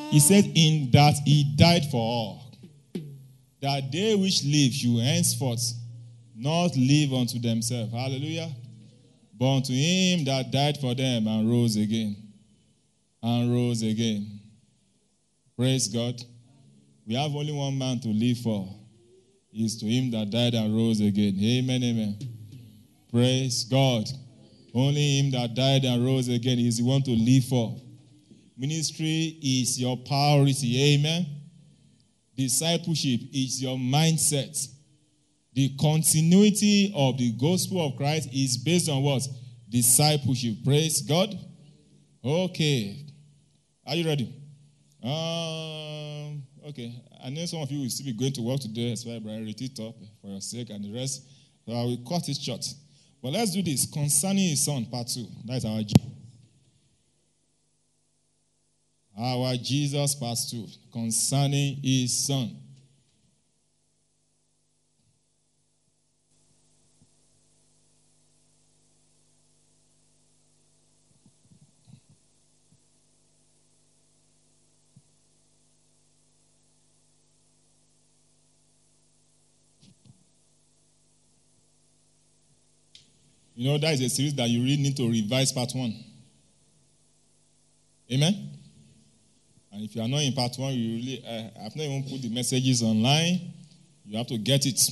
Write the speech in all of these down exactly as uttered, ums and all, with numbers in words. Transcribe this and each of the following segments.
He said, in that he died for all, that they which live should henceforth not live unto themselves. Hallelujah. But unto him that died for them and rose again. And rose again. Praise God. We have only one man to live for. It is to him that died and rose again. Amen, amen. Praise God. Only him that died and rose again is the one to live for. Ministry is your priority. Amen. Discipleship is your mindset. The continuity of the gospel of Christ is based on what? Discipleship. Praise God. Okay. Are you ready? Um, okay. I know some of you will still be going to work today, as well, but I read it up for your sake and the rest. So I will cut it short. But let's do this. Concerning his son, part two. That is our G. Our Jesus, part two. Concerning his son. You know, that is a series that you really need to revise part one. Amen? And if you are not in part one, you really, uh, I've not even put the messages online. You have to get it.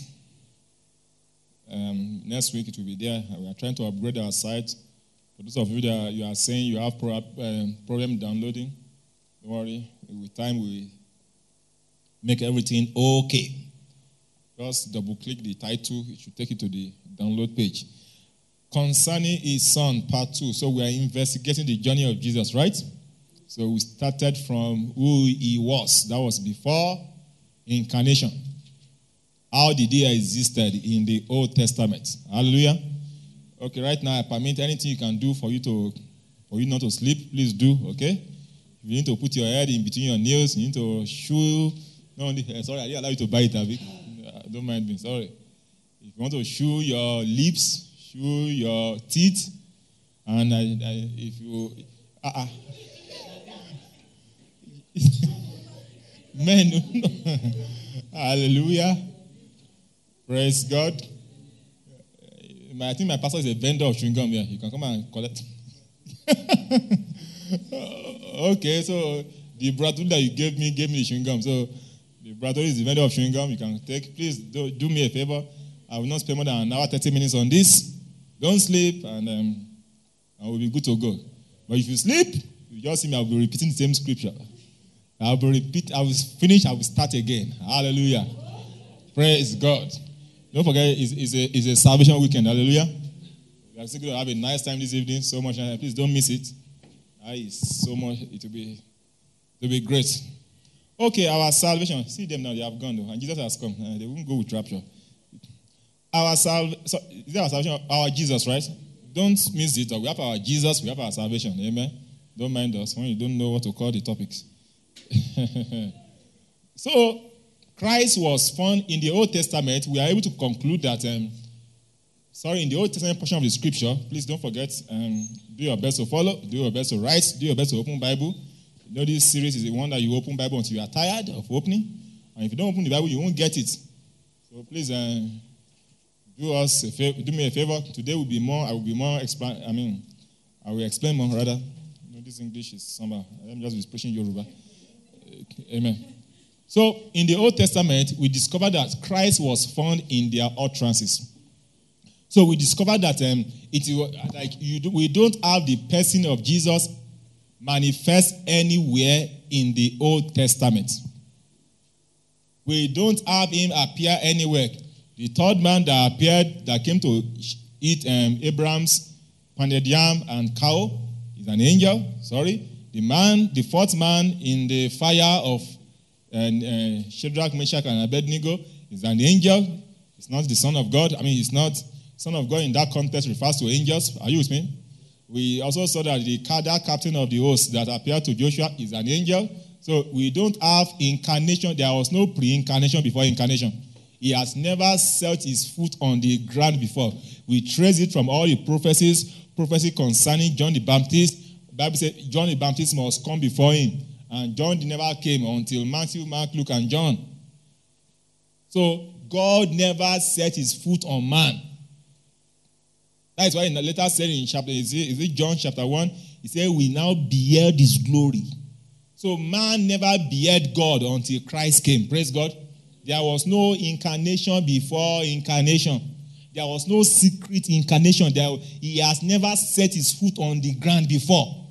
Um, next week it will be there. We are trying to upgrade our site. For those of you that you are saying you have pro- um, problem downloading, don't worry. With time, we make everything okay. Just double-click the title. It should take you to the download page. Concerning his son, part two. So we are investigating the journey of Jesus, right? So we started from who he was. That was before incarnation. How did he existed in the Old Testament? Hallelujah. Okay, right now I permit anything you can do for you to, for you not to sleep. Please do. Okay. If you need to put your head in between your nails, you need to shoe. No, sorry, I didn't allow you to buy it, Avik. Don't mind me. Sorry. If you want to shoe your lips. Your teeth, and I, I, if you, uh, uh. Men, hallelujah, praise God. I think my pastor is a vendor of chewing gum. Yeah, you can come and collect. Okay, so the brother that you gave me gave me the chewing gum. So the brother is the vendor of chewing gum. You can take. Please do, do me a favor. I will not spend more than an hour, thirty minutes on this. Don't sleep, and um, I will be good to go. But if you sleep, you just see me, I will be repeating the same scripture. I will be repeat. I will finish, I will start again. Hallelujah. Praise God. Don't forget, it's, it's, a, it's a salvation weekend. Hallelujah. We are still going to have a nice time this evening. So much. Please don't miss it. It's so much. It will be, it will be great. Okay, our salvation. See them now. They have gone, though. And Jesus has come. Uh, they won't go with rapture. Our salvation, so, is that our salvation? Our Jesus, right? Don't miss it. We have our Jesus, we have our salvation. Amen? Don't mind us when you don't know what to call the topics. So, Christ was found in the Old Testament. We are able to conclude that, um, sorry, in the Old Testament portion of the scripture, please don't forget, um, do your best to follow, do your best to write, do your best to open Bible. You know, this series is the one that you open Bible until you are tired of opening. And if you don't open the Bible, you won't get it. So, please, uh, Do us a favor, do me a favor. Today will be more. I will be more. Explain. I mean, I will explain more rather. You know, this English is somehow. I'm just be preaching Yoruba. Amen. So, in the Old Testament, we discovered that Christ was found in their utterances. So we discovered that um, it like you do, we don't have the person of Jesus manifest anywhere in the Old Testament. We don't have him appear anywhere. The third man that appeared, that came to eat um, Abraham's pounded yam and cow, is an angel. Sorry. The man, the fourth man in the fire of uh, uh, Shadrach, Meshach, and Abednego is an angel. It's not the Son of God. I mean, it's not Son of God in that context refers to angels. Are you with me? We also saw that the that captain of the host that appeared to Joshua is an angel. So we don't have incarnation. There was no pre-incarnation before incarnation. He has never set his foot on the ground before. We trace it from all the prophecies, prophecy concerning John the Baptist. The Bible said John the Baptist must come before him And John never came until Matthew, Mark, Luke, and John. So God never set his foot on man. That is why in the letter said in chapter, is it, is it John chapter one? He said, we now beheld his glory. So man never beheld God until Christ came. Praise God. There was no incarnation before incarnation. There was no secret incarnation. There, he has never set his foot on the ground before.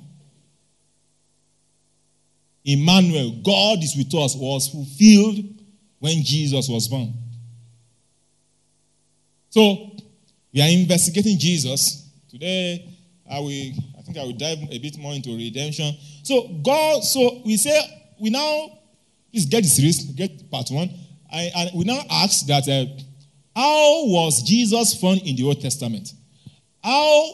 Emmanuel, God is with us, was fulfilled when Jesus was born. So, we are investigating Jesus. Today, I will, I think I will dive a bit more into redemption. So, God, so we say, we now, please get the series, get part one. I, and we now ask that, uh, how was Jesus found in the Old Testament? How,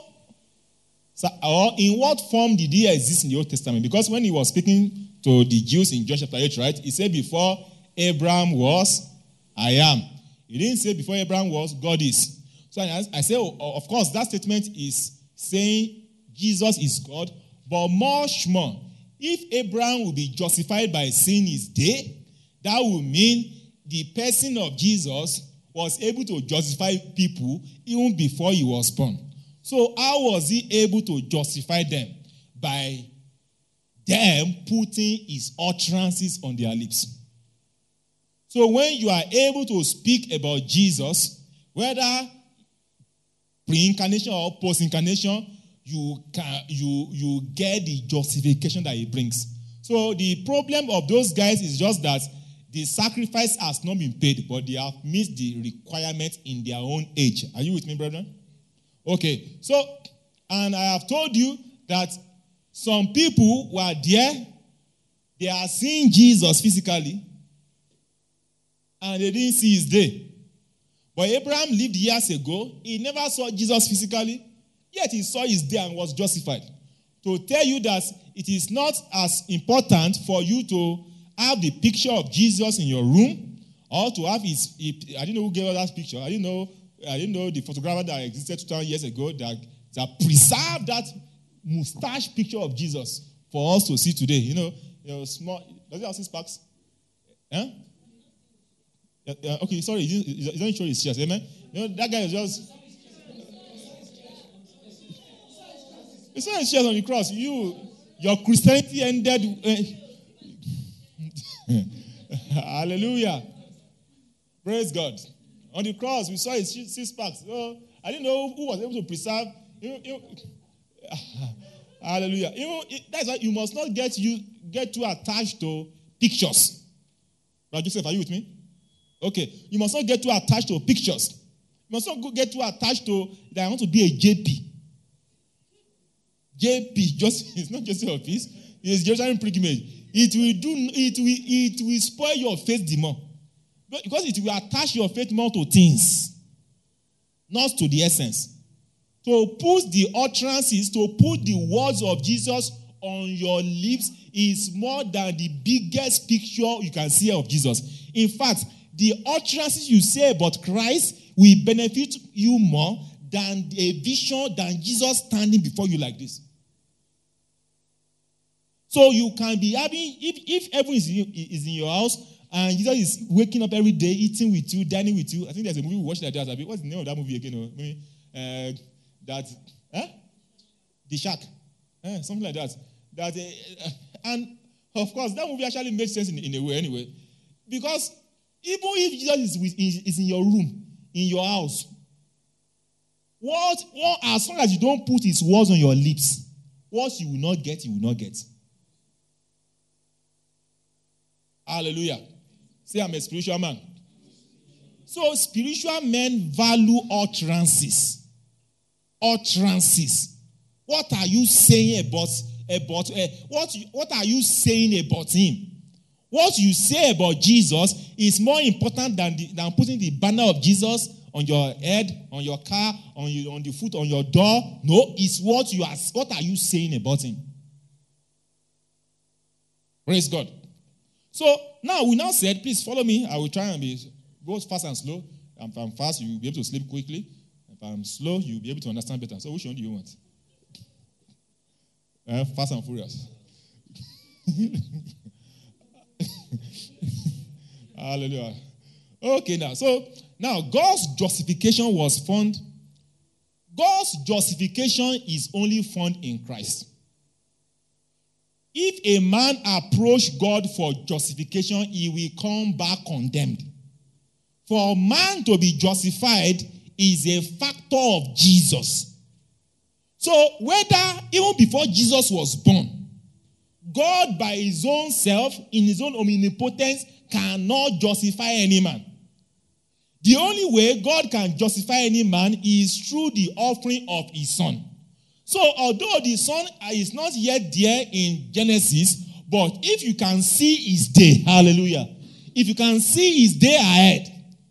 or in what form did he exist in the Old Testament? Because when he was speaking to the Jews in John chapter eight, right, he said before Abraham was, I am. He didn't say before Abraham was, God is. So I, I say, oh, of course, that statement is saying Jesus is God, but much more, if Abraham will be justified by seeing his day, that will mean the person of Jesus was able to justify people even before he was born. So how was he able to justify them? By them putting his utterances on their lips. So when you are able to speak about Jesus, whether pre-incarnation or post-incarnation, you can you you get the justification that he brings. So the problem of those guys is just that the sacrifice has not been paid, but they have missed the requirement in their own age. Are you with me, brethren? Okay. So, and I have told you that some people who are there, they are seeing Jesus physically, and they didn't see his day. But Abraham lived years ago. He never saw Jesus physically, yet he saw his day and was justified. To tell you that it is not as important for you to have the picture of Jesus in your room, or to have his, I didn't know who gave us that picture. I didn't know, I didn't know the photographer that existed two thousand years ago that, that preserved that mustache picture of Jesus for us to see today. You know, you know small, does it have six packs? Huh? Yeah, yeah, okay, sorry, he doesn't show his chest, amen? You know, that guy is just, he saw his chest on the cross. You, your Christianity ended, uh, hallelujah. Praise God. On the cross, we saw his six packs. So, I didn't know who was able to preserve. You, you, hallelujah. You, that's why you must not get you get too attached to pictures. Right, Joseph, are you with me? Okay. You must not get too attached to pictures. You must not get too attached to that I want to be a J P. J P, just it's not just your piece. It's Jerusalem pilgrimage. It will do. It will. It will spoil your faith the more, because it will attach your faith more to things, not to the essence. To put the utterances, to put the words of Jesus on your lips is more than the biggest picture you can see of Jesus. In fact, the utterances you say about Christ will benefit you more than a vision than Jesus standing before you like this. So you can be having, if, if everyone is in, is in your house and Jesus is waking up every day, eating with you, dining with you. I think there's a movie we watched like that. What's the name of that movie again? Maybe, uh, that, eh? The Shack. Eh, something like that. That uh, and of course, that movie actually makes sense in, in a way anyway. Because even if Jesus is, with, is in your room, in your house, what, what, as long as you don't put his words on your lips, what you will not get, you will not get. Hallelujah. Say, I'm a spiritual man. So, spiritual men value utterances. Utterances. What are you saying about, about uh, what, what are you saying about him? What you say about Jesus is more important than, the, than putting the banner of Jesus on your head, on your car, on, your, on the foot, on your door. No, it's what you are. What are you saying about him? Praise God. So now we now said, please follow me. I will try and be go fast and slow. If I'm fast, you'll be able to sleep quickly. If I'm slow, you'll be able to understand better. So which one do you want? Uh, fast and furious. Hallelujah. Okay, now, so now God's justification was found. God's justification is only found in Christ. If a man approach God for justification, he will come back condemned. For man to be justified is a factor of Jesus. So whether even before Jesus was born, God by his own self, in his own omnipotence, cannot justify any man. The only way God can justify any man is through the offering of his son. So although the son is not yet there in Genesis, but if you can see his day, hallelujah, if you can see his day ahead,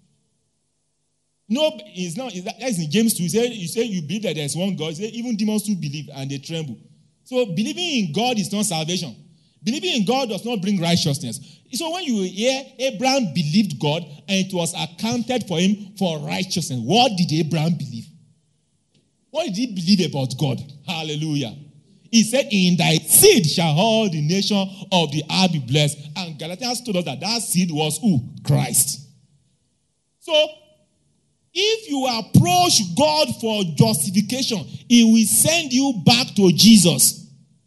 no, it's not, it's, that's in James two. You say, you say you believe that there's one God. You say even demons too believe and they tremble. So believing in God is not salvation. Believing in God does not bring righteousness. So when you hear Abraham believed God and it was accounted for him for righteousness, what did Abraham believe? What did he believe about God? Hallelujah. He said, in thy seed shall all the nation of the earth be blessed. And Galatians told us that that seed was who? Christ. So, if you approach God for justification, he will send you back to Jesus.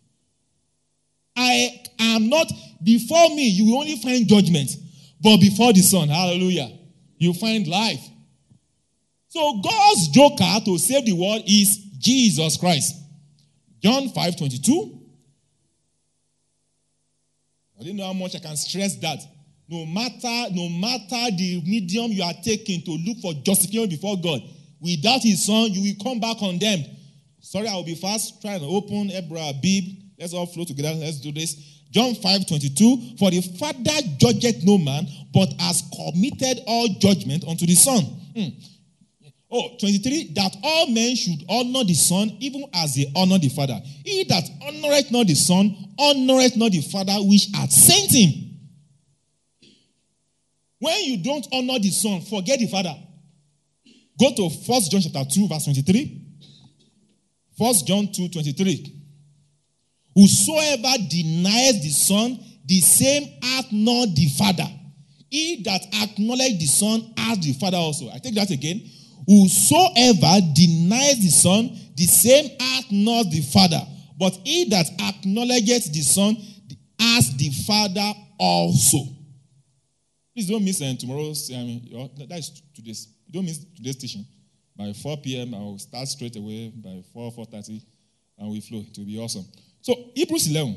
I am not, before me, you will only find judgment. But before the Son, hallelujah, you find life. So God's joker to save the world is Jesus Christ. John five twenty-two. I don't know how much I can stress that. No matter, no matter the medium you are taking to look for justification before God, without his son, you will come back condemned. Sorry, I will be fast. Trying to open Hebrew Bib. Let's all flow together. Let's do this. John five twenty-two. For the Father judgeth no man, but has committed all judgment unto the Son. Hmm. Oh, twenty-three, that all men should honor the Son, even as they honor the Father. He that honoreth not the Son, honoreth not the Father which hath sent him. When you don't honor the Son, forget the Father. Go to First John chapter two, verse twenty-three. First John two, twenty-three. Whosoever denies the Son, the same hath not the Father. He that acknowledges the Son hath the Father also. I take that again. Whosoever denies the Son, the same hath not the Father. But he that acknowledges the Son hath the Father also. Please don't miss uh, tomorrow's, I mean, that is today's. Don't miss today's station. By four p.m., I will start straight away. By four, four thirty, and we flow. It will be awesome. So, Hebrews eleven.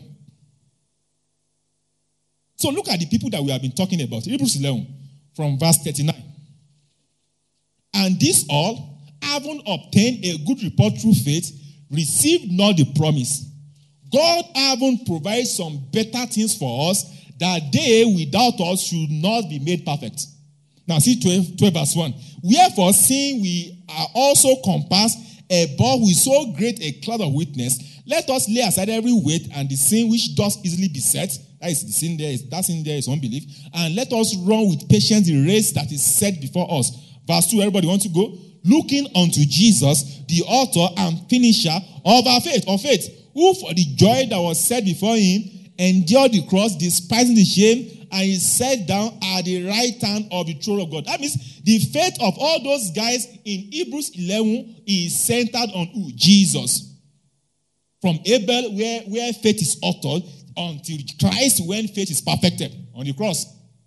So, look at the people that we have been talking about. Hebrews eleven, from verse thirty-nine. And this all, having obtained a good report through faith, received not the promise. God having provided some better things for us, that they without us should not be made perfect. Now see twelve, twelve verse one. Wherefore, seeing we are also compassed above with so great a cloud of witness, let us lay aside every weight and the sin which does easily beset. That is the sin there, is that sin there is unbelief. And let us run with patience the race that is set before us. Verse two, everybody wants to go? Looking unto Jesus, the author and finisher of our faith, of faith, who for the joy that was set before him endured the cross, despising the shame, and he sat down at the right hand of the throne of God. That means the faith of all those guys in Hebrews eleven is centered on who? Jesus. From Abel, where, where faith is uttered, until Christ, when faith is perfected on the cross.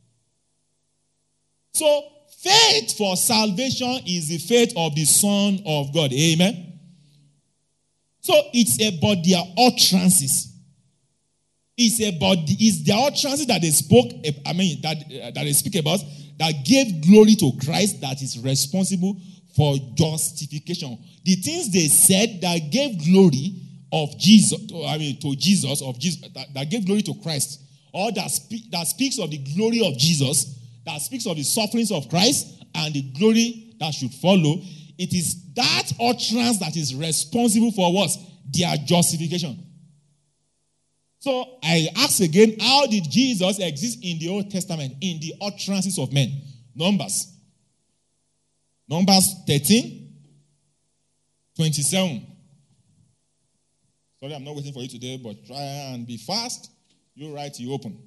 So, faith for salvation is the faith of the Son of God. Amen? So, it's about their utterances. It's about the, it's their utterances that they spoke, I mean, that, uh, that they speak about, that gave glory to Christ, that is responsible for justification. The things they said that gave glory of Jesus, I mean, to Jesus, of Jesus, that, that gave glory to Christ, or that, spe- that speaks of the glory of Jesus, that speaks of the sufferings of Christ and the glory that should follow. It is that utterance that is responsible for what? Their justification. So I ask again, how did Jesus exist in the Old Testament? In the utterances of men. Numbers. Numbers thirteen, twenty-seven. Sorry, I'm not waiting for you today, but try and be fast. You write, you open.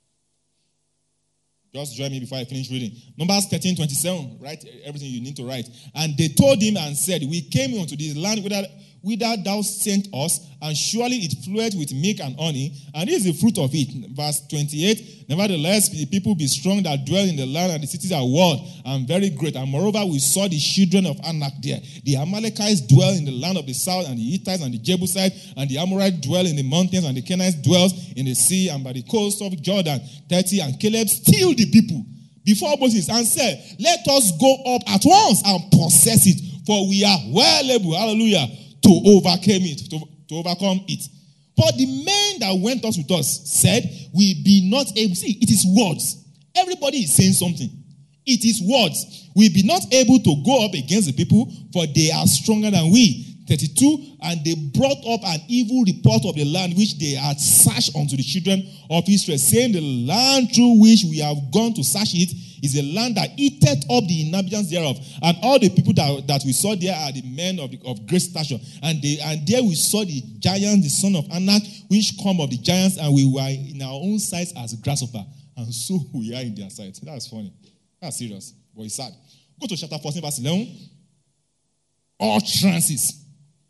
Just join me before I finish reading. Numbers thirteen twenty-seven. Write everything you need to write. And they told him and said, we came into this land whither, whither thou sent us, and surely it floweth with milk and honey, and this is the fruit of it. Verse twenty-eight. Nevertheless, the people be strong that dwell in the land, and the cities are walled and very great. And moreover, we saw the children of Anak there. The Amalekites dwell in the land of the south, and the Hittites and the Jebusites, and the Amorites dwell in the mountains, and the Canaanites dwell in the sea and by the coast of Jordan. thirty. And Caleb stilled the people before Moses and said, let us go up at once and possess it, for we are well able, hallelujah, to overcome it, to, to overcome it. But the men that went us with us said, we be not able. See, it is words. Everybody is saying something. It is words. We be not able to go up against the people, for they are stronger than we. thirty-two. And they brought up an evil report of the land which they had searched unto the children of Israel, saying, the land through which we have gone to search it is a land that eateth up the inhabitants thereof. And all the people that, that we saw there are the men of, the, of great stature. And they and there we saw the giant, the son of Anak, which come of the giants, and we were in our own sight as grasshopper. And so we are in their sight. That's funny. That's serious. But it's sad. Go to chapter fourteen, verse eleven. All trances.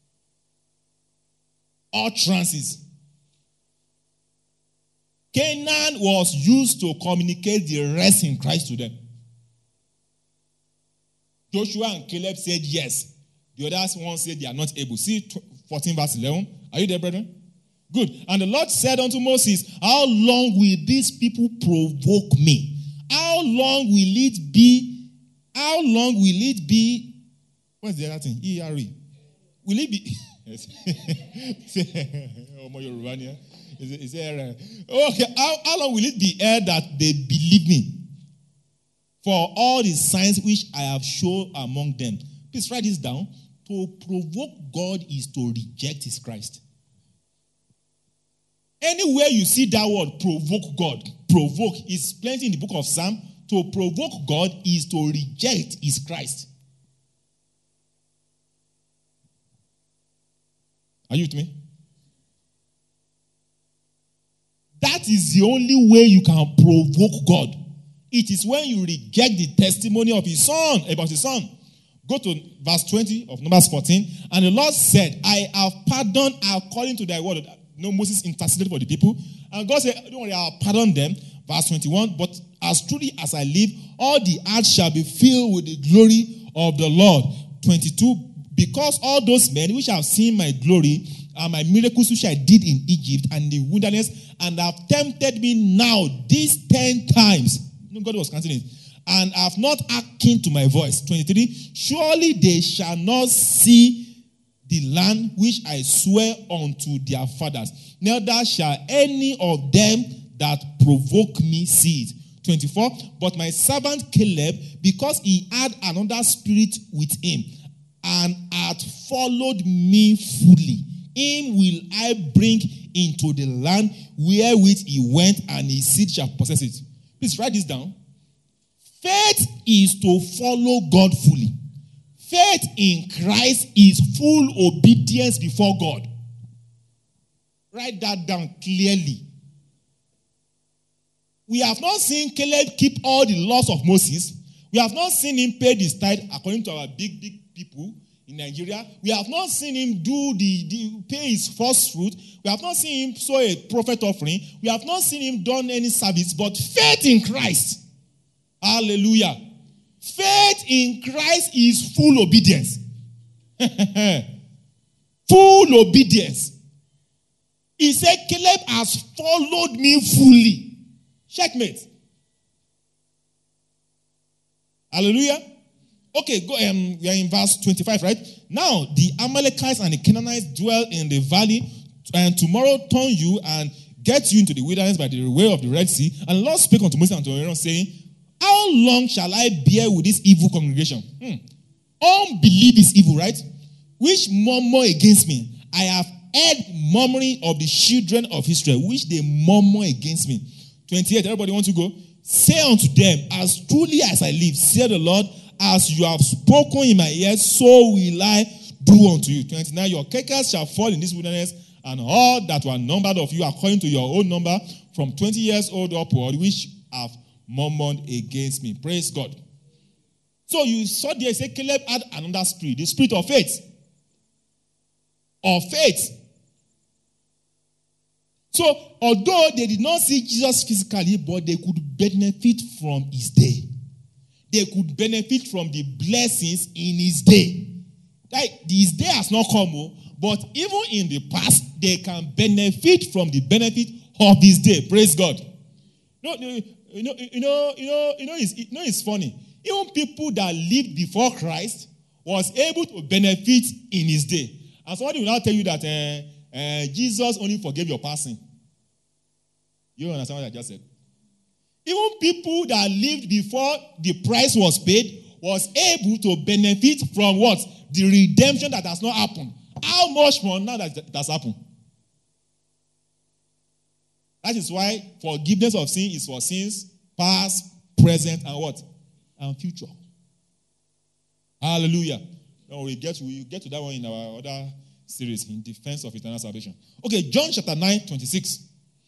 All trances. Canaan was used to communicate the rest in Christ to them. Joshua and Caleb said yes. The others one said they are not able. See fourteen verse eleven. Are you there, brethren? Good. And the Lord said unto Moses, how long will these people provoke me? How long will it be? How long will it be? What's the other thing? E R E. Will it be? Is it, is there, uh, okay, how, how long will it be ere that they believe me? For all the signs which I have shown among them. Please write this down. To provoke God is to reject his Christ. Anywhere you see that word, provoke God, provoke, is plenty in the book of Psalm. To provoke God is to reject his Christ. Are you with me? That is the only way you can provoke God. It is when you reject the testimony of his son, about his son. Go to verse twenty of Numbers fourteen. And the Lord said, I have pardoned according to thy word. No, Moses interceded for the people. And God said, don't worry, I'll pardon them. Verse twenty-one. But as truly as I live, all the earth shall be filled with the glory of the Lord. twenty-two. Because all those men which have seen my glory and my miracles which I did in Egypt and the wilderness, and have tempted me now these ten times. God was counting it. And have not hearkened to my voice. twenty-three. Surely they shall not see the land which I swear unto their fathers. Neither shall any of them that provoke me see it. twenty-four. But my servant Caleb, because he had another spirit with him, and hath followed me fully, him will I bring into the land wherewith he went, and his seed shall possess it. Please write this down. Faith is to follow God fully. Faith in Christ is full obedience before God. Write that down clearly. We have not seen Caleb keep all the laws of Moses. We have not seen him pay his tithe according to our big, big people in Nigeria. We have not seen him do the, the pay his first fruit. We have not seen him sow a prophet offering. We have not seen him done any service, but faith in Christ. Hallelujah. Faith in Christ is full obedience. Full obedience. He said, Caleb has followed me fully. Checkmate. Hallelujah. Okay, go. Um, we are in verse twenty-five, right? Now, the Amalekites and the Canaanites dwell in the valley, and tomorrow turn you and get you into the wilderness by the way of the Red Sea. And the Lord spake unto Moses and to Aaron, saying, how long shall I bear with this evil congregation? Hmm. Unbelief is evil, right? Which murmur against me. I have heard murmuring of the children of Israel, which they murmur against me. twenty-eight, everybody want to go? Say unto them, as truly as I live, said the Lord, as you have spoken in my ears, so will I do unto you. twenty-nine, your carcass shall fall in this wilderness, and all that were numbered of you according to your own number, from twenty years old upward, which have murmured against me. Praise God. So you saw there, say Caleb had another spirit, the spirit of faith. Of faith. So, although they did not see Jesus physically, but they could benefit from his day. They could benefit from the blessings in his day. Like, his day has not come, but even in the past, they can benefit from the benefit of his day. Praise God. You know, you know, you know, you know, you know, it's, you know, it's funny. Even people that lived before Christ was able to benefit in his day. And somebody will now tell you that uh, uh, Jesus only forgave your passing. You understand what I just said? Even people that lived before the price was paid was able to benefit from what? The redemption that has not happened. How much more now that it has happened? That is why forgiveness of sin is for sins past, present, and what? And future. Hallelujah. No, we get we get to that one in our other series, in defense of eternal salvation. Okay, John chapter nine, twenty-six.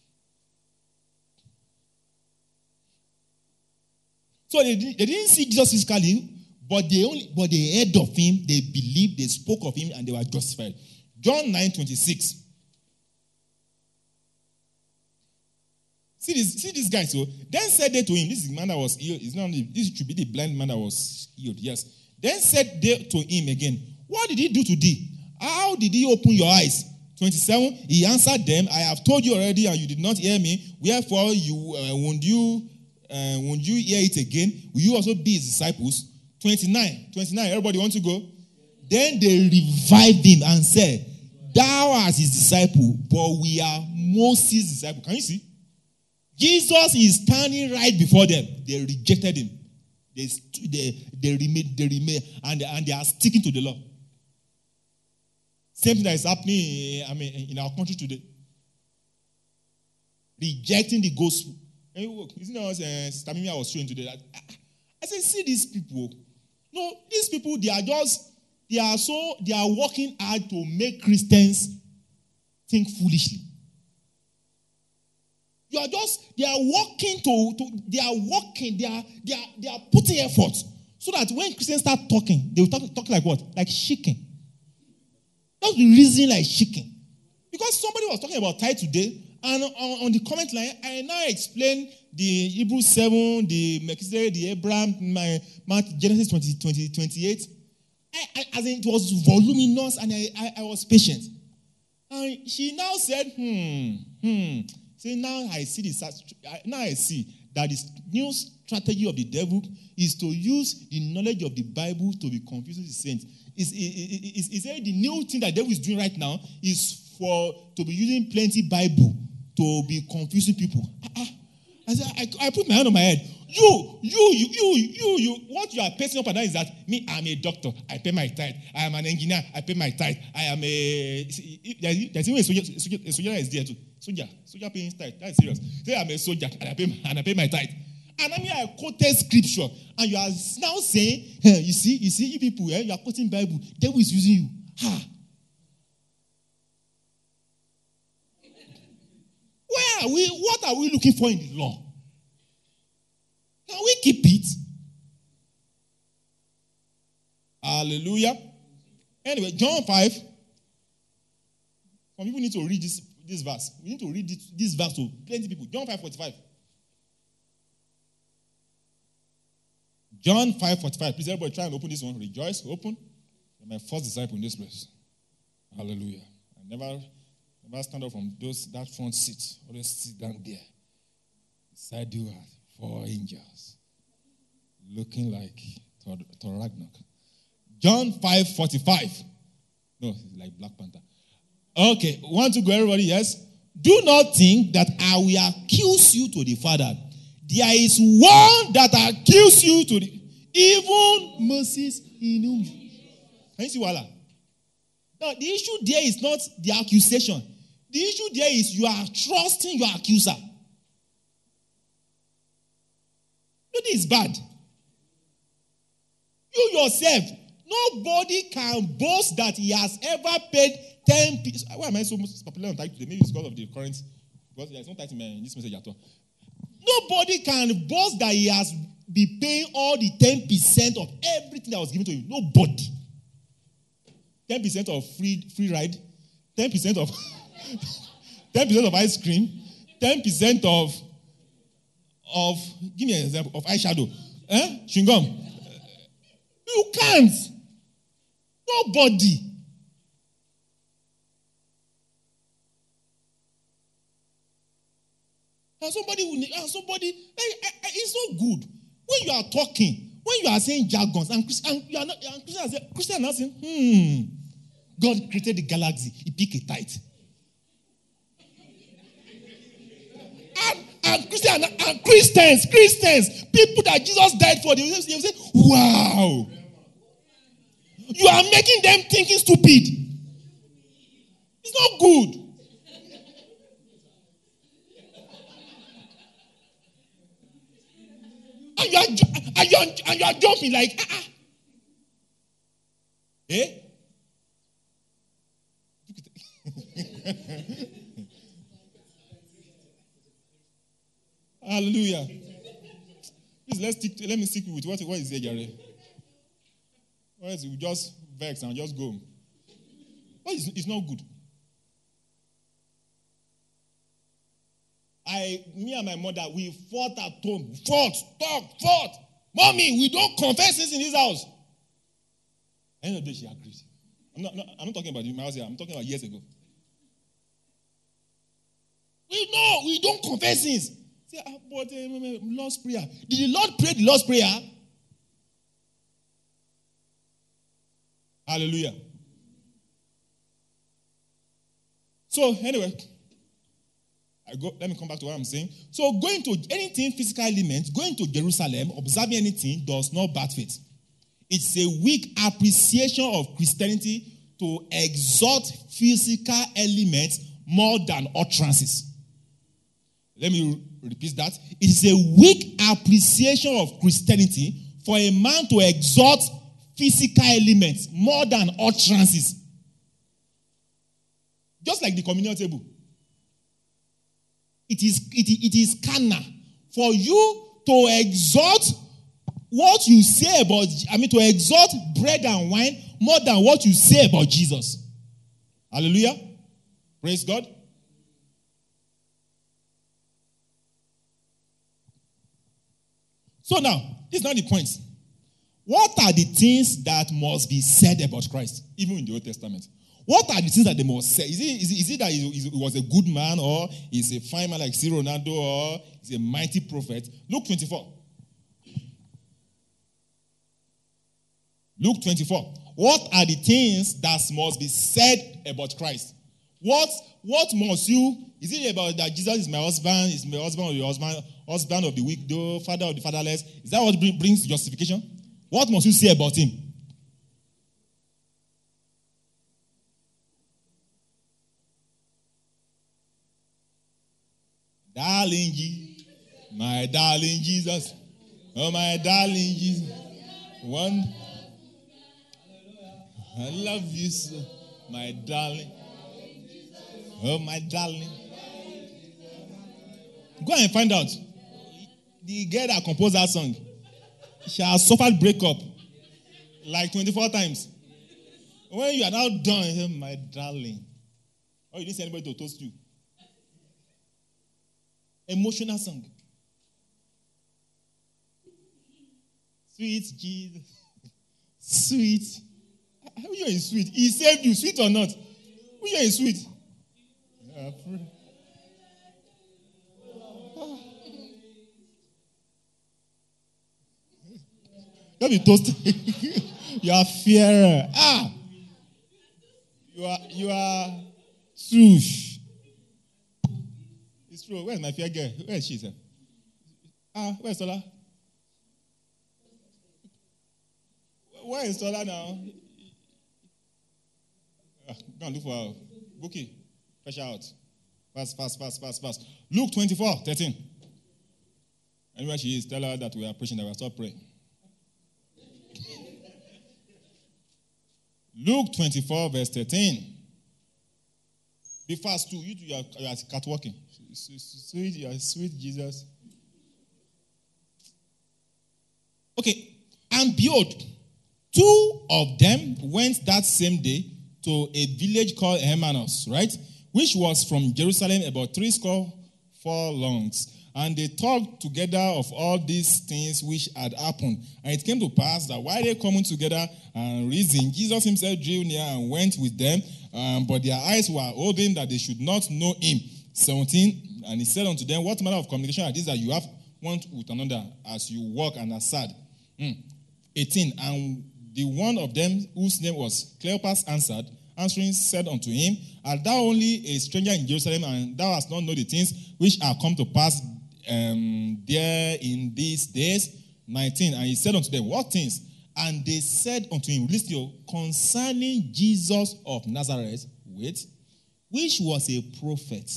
So they, they didn't see Jesus physically, but they only but they heard of him, they believed, they spoke of him, and they were justified. John nine, twenty-six. See this, see this guy. So then said they to him, this is the man that was healed. It's not this should be the blind man that was healed. Yes. Then said they to him again, what did he do to thee? How did he open your eyes? twenty-seven. He answered them, I have told you already, and you did not hear me. Wherefore you uh, won't you uh, won't you hear it again? Will you also be his disciples? twenty-nine. twenty-nine. Everybody want to go? Then they revived him and said, thou art his disciple, but we are Moses' disciple. Can you see? Jesus is standing right before them. They rejected him. They they they remain they remain and, and they are sticking to the law. Same thing that is happening, I mean, in our country today. Rejecting the gospel. Isn't that what uh, Sister was showing today? That, I said, see these people. No, these people, they are just, they are so, they are working hard to make Christians think foolishly. You are just, they are working to, to they are working, they are, they are, they are putting effort so that when Christians start talking, they will talk, talk like what? Like chicken. That's the reason like chicken. Because somebody was talking about tithe today, and on, on the comment line, I now explained the Hebrews seven, the Melchizedek, the Abraham, my, my Genesis twenty, twenty, twenty-eight. I, I, as in, it was voluminous, and I, I, I was patient. And she now said, hmm, hmm. See, now I see this. Now I see that this new strategy of the devil is to use the knowledge of the Bible to be confusing the saints. It's, it, it, it's, it's the new thing that the devil is doing right now is for to be using plenty Bible to be confusing people. I said, I, I put my hand on my head. You, you, you, you, you, you. What you are pacing up and down is that me, I'm a doctor. I pay my tithe. I am an engineer. I pay my tithe. I am a. There's even a soldier, a soldier, a soldier is there too. Soldier, soldier paying tithe. That's serious. Say I'm a soldier and I pay and I pay my tithe. And I mean, I quoted scripture, and you are now saying, hey, you see, you see, you people, eh, you are quoting Bible. Devil is using you. Ha. Where are we? What are we looking for in the law? Can we keep it? Hallelujah. Anyway, John five. Some people need to read this, this verse. We need to read this, this verse to plenty of people. John five forty-five. John five forty-five. Please, everybody try and open this one. Rejoice. Open. I'm my first disciple in this place. Hallelujah. I never, never stand up from those that front seat. Always sit down there. Beside you are four angels. Looking like Thor, Thor Ragnarok. John five forty-five. No, it's like Black Panther. Okay, want to go, everybody? Yes? Do not think that I will accuse you to the Father. There is one that accuse you to the, even Moses in whom you. Can you see Wala? Now, the issue there is not the accusation. The issue there is you are trusting your accuser. This is bad. You yourself, nobody can boast that he has ever paid ten pieces. Why am I so much popular on title today? Maybe it's because of the current, because there's no title in this message at all. Nobody can boast that he has been paying all the ten percent of everything that was given to him. Nobody. ten percent of free free ride, ten percent of ten percent of ice cream, ten percent of of give me an example of eyeshadow. Eh? Chewing gum. You can't. Nobody. And somebody will need, and somebody, eh, eh, eh, it's not good. When you are talking, when you are saying jargons, and, Christ, and you are not, and Christians are, Christians are saying, hmm, God created the galaxy, he picked a tithe. and, and, Christian, and Christians, Christians, people that Jesus died for, they will say, wow. You are making them thinking stupid. It's not good. And you are, and you are, and you are jumping like, ah, ah. Eh? Hallelujah. Please, let's stick to, let me stick with what, what is there, Gary? Or else you just vex and just go. But it's, it's not good. I, me and my mother, we fought at home. Fought, talk, fought. Mommy, we don't confess this in this house. End of the day, she agreed. I'm not, not, I'm not talking about my house here. I'm talking about years ago. We know, we don't confess things. Say, ah, but uh, Lord's Prayer. Did the Lord pray the Lord's Prayer? Hallelujah. So, anyway, I go, let me come back to what I'm saying. So, going to anything physical element, going to Jerusalem, observing anything does not bad faith. It's a weak appreciation of Christianity to exalt physical elements more than utterances. Let me repeat that. It is a weak appreciation of Christianity for a man to exalt physical elements more than utterances. Just like the communion table. It is, it, it is carnal for you to exalt what you say about, I mean, to exalt bread and wine more than what you say about Jesus. Hallelujah. Praise God. So now, this is not the point. What are the things that must be said about Christ, even in the Old Testament? What are the things that they must say? Is it, is it, is it that he was a good man, or he's a fine man like C. Ronaldo, or he's a mighty prophet? Luke twenty-four. Luke twenty-four. What are the things that must be said about Christ? What, what must you, is it about that Jesus is my husband, is my husband of the husband, husband of the widow, father of the fatherless? Is that what brings justification? What must you say about him? Darling, my darling Jesus, oh my darling Jesus, one, I love you so, my darling, oh my darling. Go and find out. The girl that composed that song, she has suffered breakup like twenty-four times. When you are now done, you say, my darling, oh, you didn't see anybody to toast you. Emotional song. Sweet Jesus. Sweet. Who you is sweet? He saved you, sweet or not? Who you is sweet? Yeah, don't be toasted. You are fairer. Ah! You are, you are swoosh. It's true. Where's my fair girl? Where is she, sir? Ah, where's Sola? Where is Sola now? Ah, go and look for her. Bookie, fresh out. Fast, fast, fast, fast, fast. Luke twenty-four, thirteen. Anywhere she is, tell her that we are preaching, that we are stop praying. Luke twenty-four, verse thirteen. Be fast too. You, you are, you are catwalking. Sweet, you are sweet Jesus. Okay. And behold, two of them went that same day to a village called Emmaus, right? Which was from Jerusalem about three score furlongs. And they talked together of all these things which had happened. And it came to pass that while they coming together and reasoning, Jesus himself drew near and went with them. Um, but their eyes were open that they should not know him. seventeen, and he said unto them, what manner of communication are these that you have one with another as you walk and are sad? Mm. eighteen, and the one of them whose name was Cleopas answered, answering said unto him, art thou only a stranger in Jerusalem, and thou hast not known the things which are come to pass um, there in these days? nineteen, and he said unto them, what things? And they said unto him, listen, you, concerning Jesus of Nazareth, wait, which was a prophet,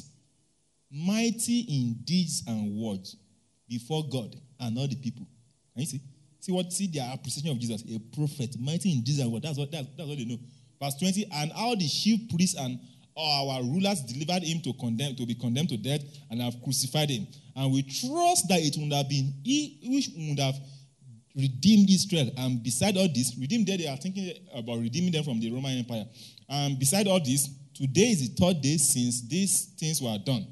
mighty in deeds and words before God and all the people. Can you see? See what? See their appreciation of Jesus, a prophet, mighty in deeds and words. That's what, that's, that's what they know. Verse twenty, and how the chief priests and our rulers delivered him to condemn to be condemned to death and have crucified him. And we trust that it would have been he which would have redeemed Israel. And beside all this, redeemed them, they are thinking about redeeming them from the Roman Empire. And beside all this, today is the third day since these things were done.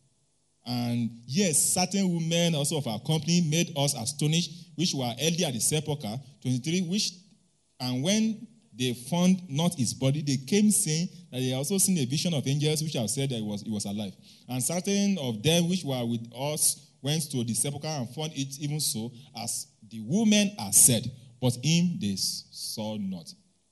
And yes, certain women also of our company made us astonished, which were early at the sepulchre. twenty-three, which, and when they found not his body, they came saying that they had also seen a vision of angels which have said that he was, he was alive. And certain of them which were with us went to the sepulchre and found it even so as the women had said, but him they saw not.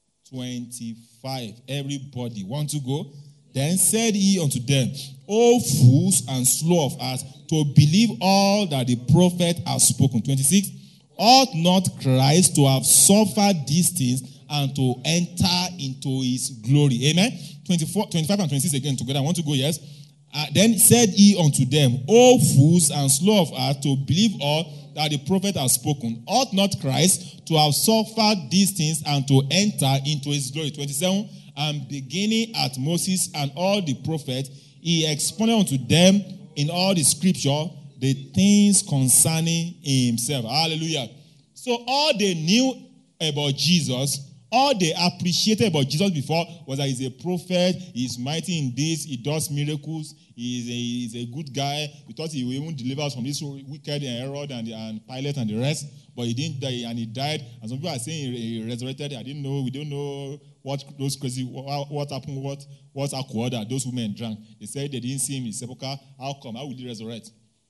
twenty-five, everybody want to go? Then said he unto them, O fools and slow of heart, to believe all that the prophet has spoken. twenty-six, ought not Christ to have suffered these things and to enter into his glory? Amen. twenty-four, twenty-five and twenty-six again together. I want to go, yes. Uh, then said he unto them, O fools and slow of heart, to believe all that the prophet has spoken. Ought not Christ to have suffered these things and to enter into his glory? twenty-seven, and beginning at Moses and all the prophets, he expounded unto them in all the scripture the things concerning himself. Hallelujah. So all they knew about Jesus, all they appreciated about Jesus before was that he's a prophet, he's mighty in this, he does miracles, he's a, he's a good guy. We thought he would even deliver us from this wicked Herod and, and Pilate and the rest, but he didn't die and he died. And some people are saying he, he resurrected. I didn't know, we don't know what those crazy, what, what happened, what, what alcohol that those women drank. They said they didn't see him in sepulchre. How come? How would he resurrect?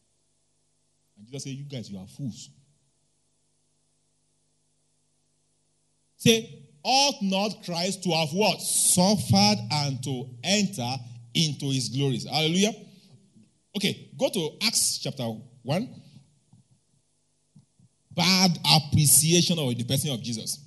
And Jesus said, you guys, you are fools. Say, ought not Christ to have what? Suffered and to enter into his glories. Hallelujah. Okay, go to Acts chapter one. Bad appreciation of the person of Jesus.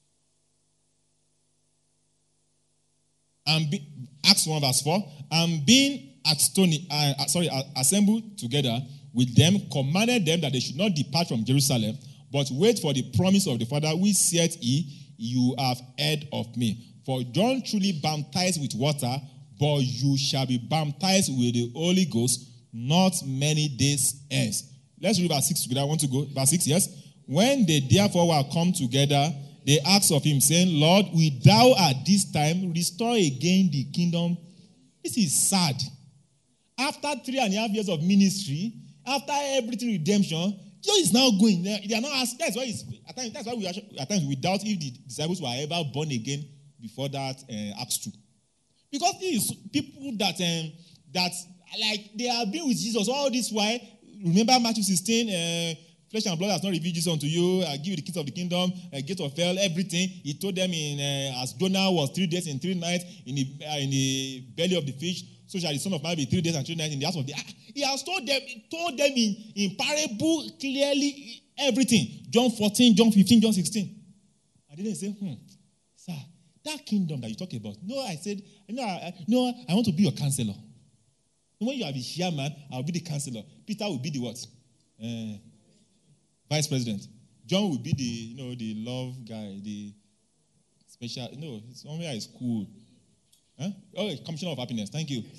And be, Acts one verse four. And being astonished, uh, sorry, uh, assembled together with them, commanded them that they should not depart from Jerusalem, but wait for the promise of the Father, which saith he, you have heard of me. For John truly baptized with water, but you shall be baptized with the Holy Ghost not many days hence. Let's read verse six together. I want to go. Verse six, yes. When they therefore were come together, they asked of him, saying, Lord, will thou at this time restore again the kingdom? This is sad. After three and a half years of ministry, after everything redemption, Jesus is now going. They are not asking. That's why it's, at times, that's why we actually, at times we doubt if the disciples were ever born again before that uh, Acts two. Because these people that um, that like they have been with Jesus all this while. Remember Matthew sixteen, uh, flesh and blood has not revealed Jesus unto you. I give you the keys of the kingdom, uh, gate of hell, everything. He told them in uh, as Jonah was three days and three nights in the uh, in the belly of the fish, so shall the Son of Man be three days and three nights in the house of the. He has told them, told them in, in parable clearly everything. John fourteen, John fifteen, John sixteen. And then they say, hmm, sir, that kingdom that you talk about. No, I said, no, I, no, I want to be your counselor. When you are the chairman, I'll be the counselor. Peter will be the what? Uh, vice president. John will be the, you know, the love guy, the special. No, somewhere is cool. Huh? Oh, commissioner of happiness. Thank you.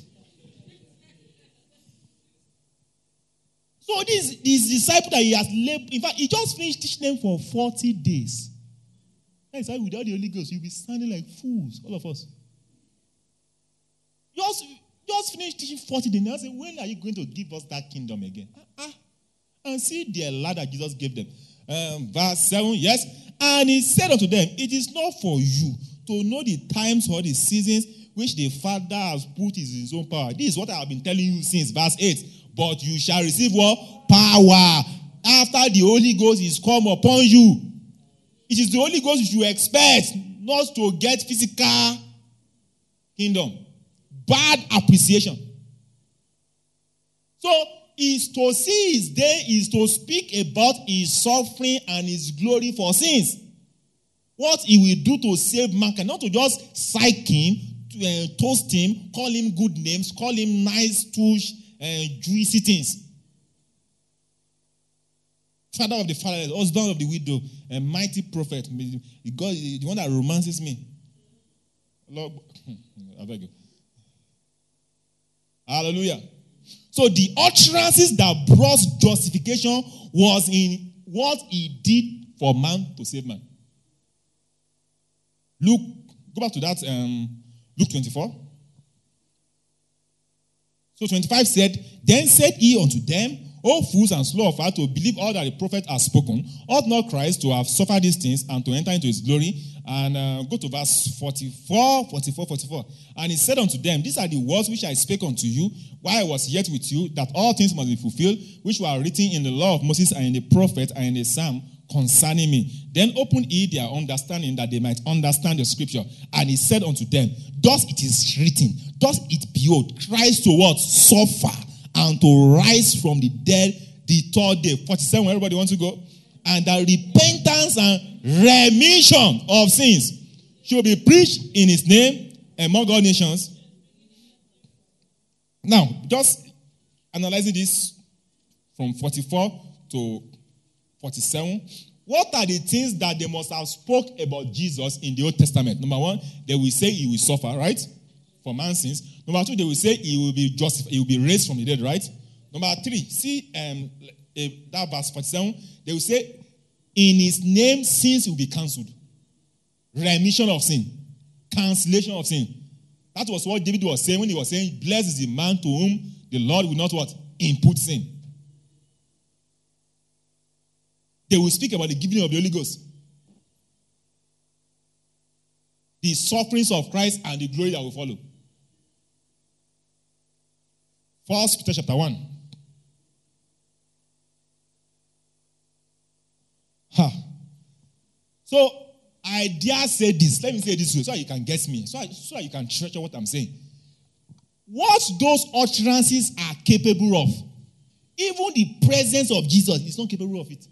So this this disciple that he has labored, in fact, he just finished teaching them for forty days. That's why without the Holy Ghost, you'll be sounding like fools, all of us. Just, just finished teaching forty days. Now say, when are you going to give us that kingdom again? Ah, and see the ladder that Jesus gave them. Um, verse seven, yes. And he said unto them, it is not for you to know the times or the seasons which the Father has put in his own power. This is what I have been telling you since verse eight. But you shall receive what? Power. After the Holy Ghost is come upon you. It is the Holy Ghost you expect, not to get physical kingdom. Bad appreciation. So, is to see his day is to speak about his suffering and his glory for sins. What he will do to save mankind, not to just psych him, to, uh, toast him, call him good names, call him nice, tush, uh, juicy things. Father of the fatherless, husband of the widow, a mighty prophet, God, the one that romances me. Lord, I beg you. Hallelujah. So the utterances that brought justification was in what he did for man to save man. Luke, go back to that, um, Luke twenty-four. So twenty-five said, then said he unto them, O fools and slow of heart to believe all that the prophet has spoken, ought not Christ to have suffered these things and to enter into his glory? And uh, go to verse forty-four, forty-four, forty-four. And he said unto them, these are the words which I spake unto you while I was yet with you, that all things must be fulfilled, which were written in the law of Moses and in the prophet and in the psalm concerning me. Then opened he their understanding that they might understand the scripture. And he said unto them, thus it is written, thus it behold, Christ to what? Suffer, and to rise from the dead the third day. forty-seven, everybody wants to go? And that repentance and remission of sins should be preached in his name among all nations. Now, just analyzing this from forty-four to forty-seven, what are the things that they must have spoke about Jesus in the Old Testament? Number one, they will say he will suffer, right? For man's sins. Number two, they will say he will be justified, he will be raised from the dead, right? Number three, see um, uh, that verse forty-seven, they will say, in his name, sins will be cancelled. Remission of sin. Cancellation of sin. That was what David was saying when he was saying, blessed is the man to whom the Lord will not what? Input sin. They will speak about the giving of the Holy Ghost. The sufferings of Christ and the glory that will follow. First Peter chapter one. Ha. So, I dare say this. Let me say this way so you can guess me. So, so you can treasure what I'm saying. What those utterances are capable of, even the presence of Jesus is not capable of it.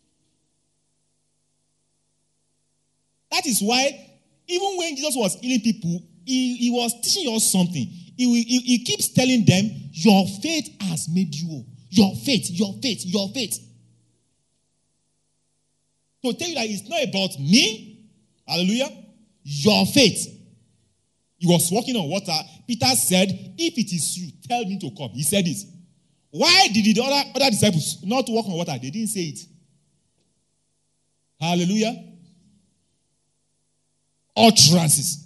That is why, even when Jesus was healing people, he, he was teaching us something. He, he, he keeps telling them, your faith has made you whole. Your faith, your faith, your faith. To tell you that it's not about me, hallelujah, your faith. He was walking on water. Peter said, if it is you, tell me to come. He said it. Why did the other, other disciples not walk on water? They didn't say it. Hallelujah. Utterances.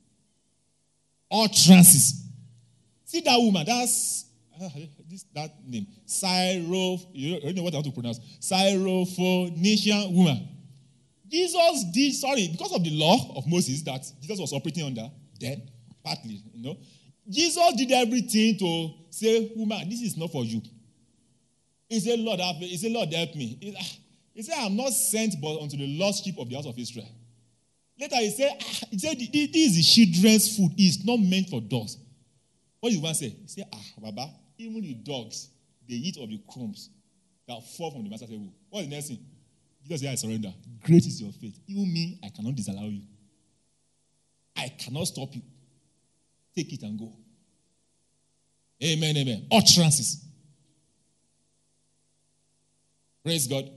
Utterances. See that woman, that's uh, this, that name. Syro, you don't know what I want to pronounce. Syrophoenician woman. Jesus did, sorry, because of the law of Moses that Jesus was operating under, then, partly, you know, Jesus did everything to say, woman, this is not for you. He said, Lord, help me. He said, Lord, help me. He said, I'm not sent but unto the lost sheep of the house of Israel. Later he said, ah, he said, this is the children's food. It's not meant for dogs. What did the man say? He said, ah, Baba, even the dogs, they eat of the crumbs that fall from the master's table. What's the next thing? Jesus said, I surrender. Great is your faith. Even me, I cannot disallow you. I cannot stop you. Take it and go. Amen, amen. Utterances. Praise God.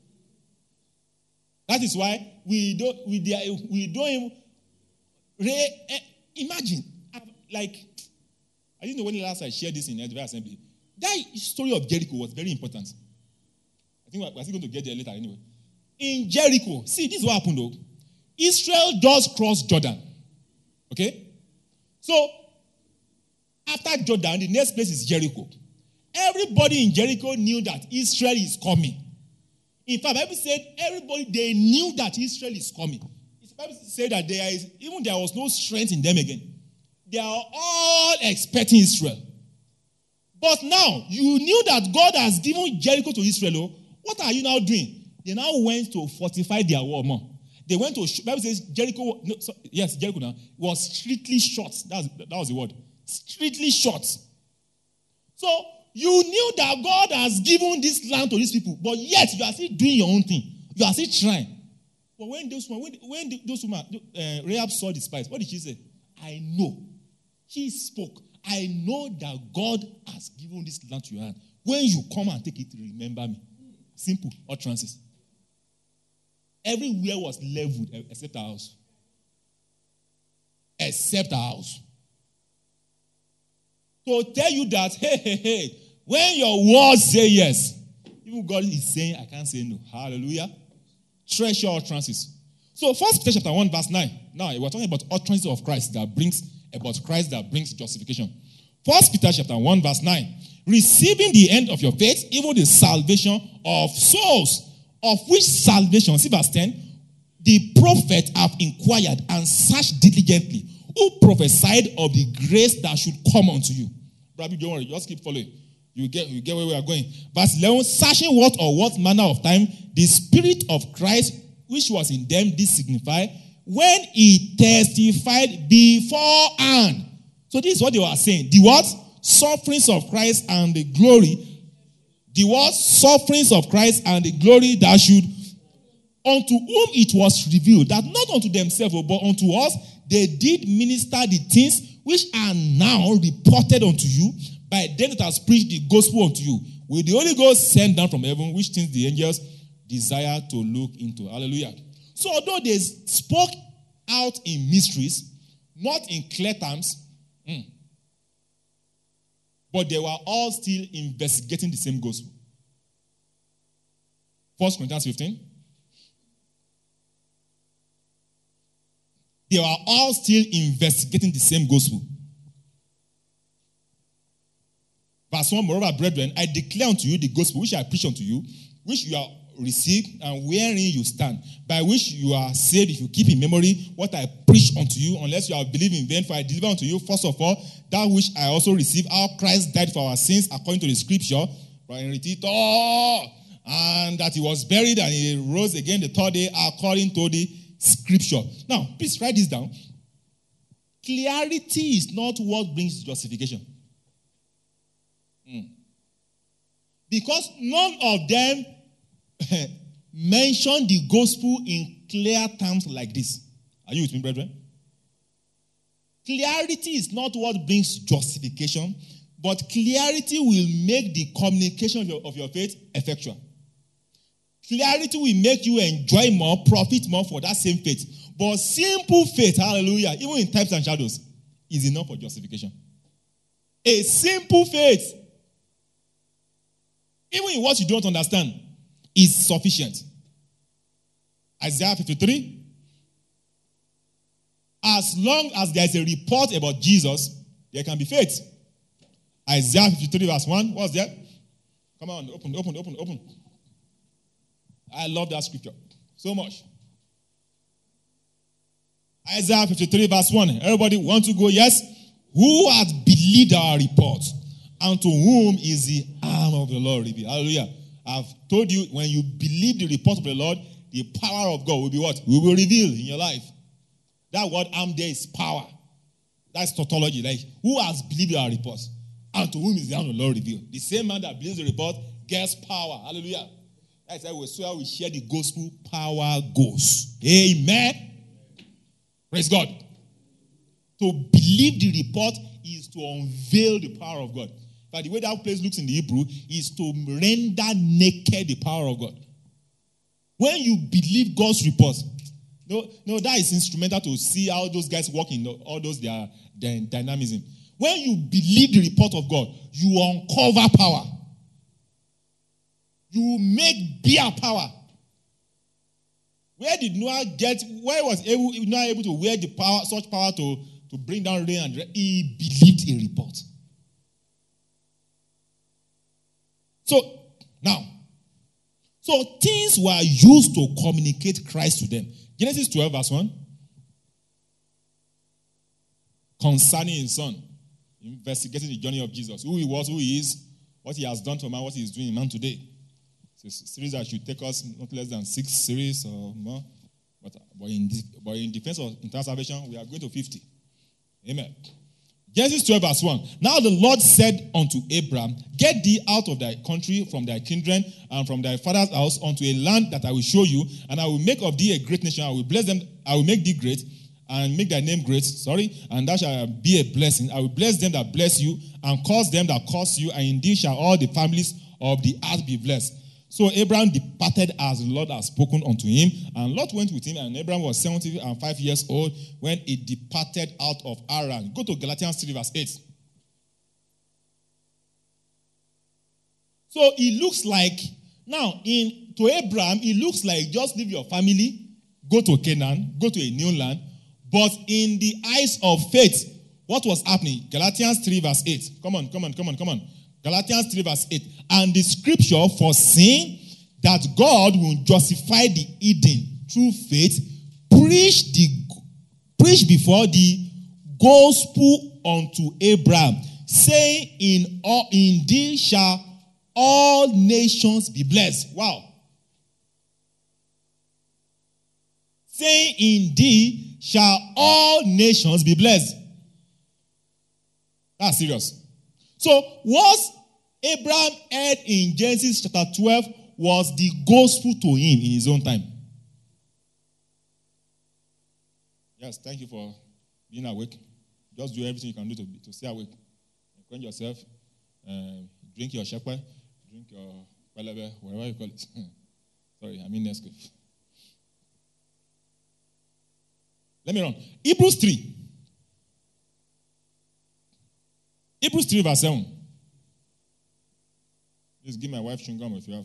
That is why we don't we, we don't even imagine. I've like, I didn't know when the last I shared this in Edinburgh Assembly. That story of Jericho was very important. I think we're still going to get there later anyway. In Jericho, see, this is what happened though. Israel does cross Jordan. Okay? So, after Jordan, the next place is Jericho. Everybody in Jericho knew that Israel is coming. In fact, the Bible said everybody, they knew that Israel is coming. The Bible said that there is, even there was no strength in them again. They are all expecting Israel. But now, you knew that God has given Jericho to Israel. Oh, what are you now doing? They now went to fortify their wall more. They went to, the Bible says Jericho, no, so, yes, Jericho now, was strictly short. That's, that was the word. Strictly short. So, you knew that God has given this land to these people, but yet you are still doing your own thing. You are still trying. But when those women, when, when the, those women, uh, Rahab saw the spies, what did she say? I know. She spoke. I know that God has given this land to your hand. When you come and take it, remember me. Simple utterances. Everywhere was leveled except our house. Except our house. To tell you that, hey, hey, hey, when your words say yes, even God is saying, I can't say no. Hallelujah. Treasure utterances. So, First Peter chapter one, verse nine. Now, we're talking about utterances of Christ that brings, about Christ that brings justification. First Peter chapter one, verse nine. Receiving the end of your faith, even the salvation of souls, of which salvation, see verse ten, the prophet have inquired and searched diligently, who prophesied of the grace that should come unto you. Brother, don't worry, just keep following. You get, you get where we are going. Verse eleven, searching what or what manner of time the Spirit of Christ, which was in them, did signify, when he testified beforehand. So this is what they were saying. The what? Sufferings of Christ and the glory. The what? Sufferings of Christ and the glory that should, unto whom it was revealed, that not unto themselves, but unto us, they did minister the things which are now reported unto you by them that has preached the gospel unto you. With the Holy Ghost sent down from heaven, which things the angels desire to look into. Hallelujah. So although they spoke out in mysteries, not in clear terms, mm, but they were all still investigating the same gospel. First Corinthians fifteen. They were all still investigating the same gospel. Verse one, moreover, brethren, I declare unto you the gospel which I preach unto you, which you are received and wherein you stand, by which you are saved if you keep in memory what I preach unto you, unless you have believed in vain. For I deliver unto you, first of all, that which I also received, how Christ died for our sins according to the scripture, and that he was buried and he rose again the third day according to the scripture. Now, please write this down. Clarity is not what brings justification. Mm. Because none of them mention the gospel in clear terms like this. Are you with me, brethren? Clarity is not what brings justification, but clarity will make the communication of your, of your faith effectual. Clarity will make you enjoy more, profit more for that same faith. But simple faith, hallelujah, even in types and shadows, is enough for justification. A simple faith, even in what you don't understand, is sufficient. Isaiah fifty-three. As long as there is a report about Jesus, there can be faith. Isaiah fifty-three verse one. What's that? Come on, open, open, open, open. I love that scripture so much. Isaiah fifty-three verse one. Everybody want to go? Yes. Who hath believed our report? And to whom is the arm of the Lord revealed? Hallelujah. I've told you, when you believe the report of the Lord, the power of God will be what? Will be revealed in your life. That word arm there is power. That's tautology. Like, who has believed our report? And to whom is the arm of the Lord revealed? The same man that believes the report gets power. Hallelujah. That's why we swear we share the gospel, power goes. Amen. Praise God. To believe the report is to unveil the power of God. But the way that place looks in the Hebrew is to render naked the power of God. When you believe God's report, No, no, that is instrumental to see how those guys work in all those their, their dynamism. When you believe the report of God, you uncover power. You make bear power. Where did Noah get, where was able, Noah able to wear the power, such power to, to bring down rain and rain? He believed a report. So, now, so things were used to communicate Christ to them. Genesis twelve, verse one. Concerning his son, investigating the journey of Jesus, who he was, who he is, what he has done for man, what he is doing in man today. It's a series that should take us not less than six series or more. But, but, in, but in defense of internal salvation, we are going to fifty. Amen. Genesis twelve, verse one. Now the Lord said unto Abram, get thee out of thy country, from thy kindred, and from thy father's house, unto a land that I will show you, and I will make of thee a great nation. I will bless them, I will make thee great, and make thy name great, sorry, and thou shalt be a blessing. I will bless them that bless you, and curse them that curse you, and indeed shall all the families of the earth be blessed. So Abraham departed as the Lord had spoken unto him, and Lot went with him, and Abraham was seventy and five years old when he departed out of Haran. Go to Galatians three, verse eight. So it looks like, now, in to Abraham, it looks like just leave your family, go to Canaan, go to a new land. But in the eyes of faith, what was happening? Galatians three, verse eight. Come on, come on, come on, come on. Galatians three, verse eight. And the scripture foreseeing that God will justify the hidden through faith, preach the preach before the gospel unto Abraham, saying, in all in thee shall all nations be blessed. Wow. Saying, in thee shall all nations be blessed. That's serious. So what Abraham heard in Genesis chapter twelve was the gospel to him in his own time. Yes, thank you for being awake. Just do everything you can do to, to stay awake. Encourage yourself. Uh, drink your shepherd. Drink your palebe, whatever you call it. Sorry, I mean Nescafe. Let me run. Hebrews three. Hebrews three, verse seven. Please give my wife chewing gum if you have.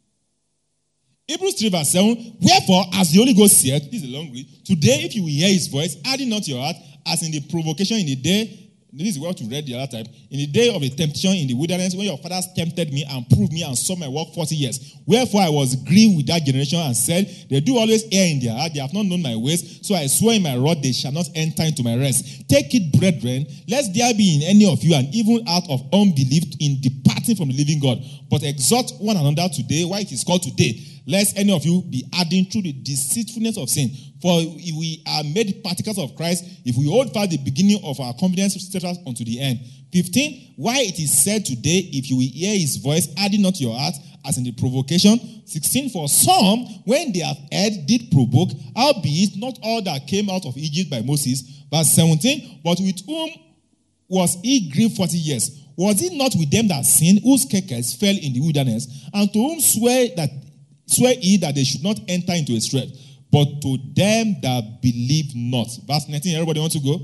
Hebrews three, verse seven. Wherefore, as the Holy Ghost said, this is a long read. Today, if you will hear his voice, harden not your heart, as in the provocation in the day. This is what you read the other time. In the day of the temptation in the wilderness, when your fathers tempted me and proved me and saw my work forty years. Wherefore I was grieved with that generation and said, they do always err in their heart, they have not known my ways. So I swore in my wrath, they shall not enter into my rest. Take it, brethren, lest there be in any of you an evil out of unbelief in departing from the living God. But exhort one another today, why it is called today, lest any of you be adding through the deceitfulness of sin. For if we are made partakers of Christ, if we hold fast the beginning of our confidence steadfast unto the end. fifteen. Why it is said today, if you will hear his voice, harden not your heart, as in the provocation. sixteen. For some, when they have heard, did provoke, albeit not all that came out of Egypt by Moses. Verse seventeen. But with whom was he grieved forty years? Was it not with them that sinned, whose carcass fell in the wilderness, and to whom swear that swear he that they should not enter into a strait? But to them that believe not. Verse nineteen, everybody want to go?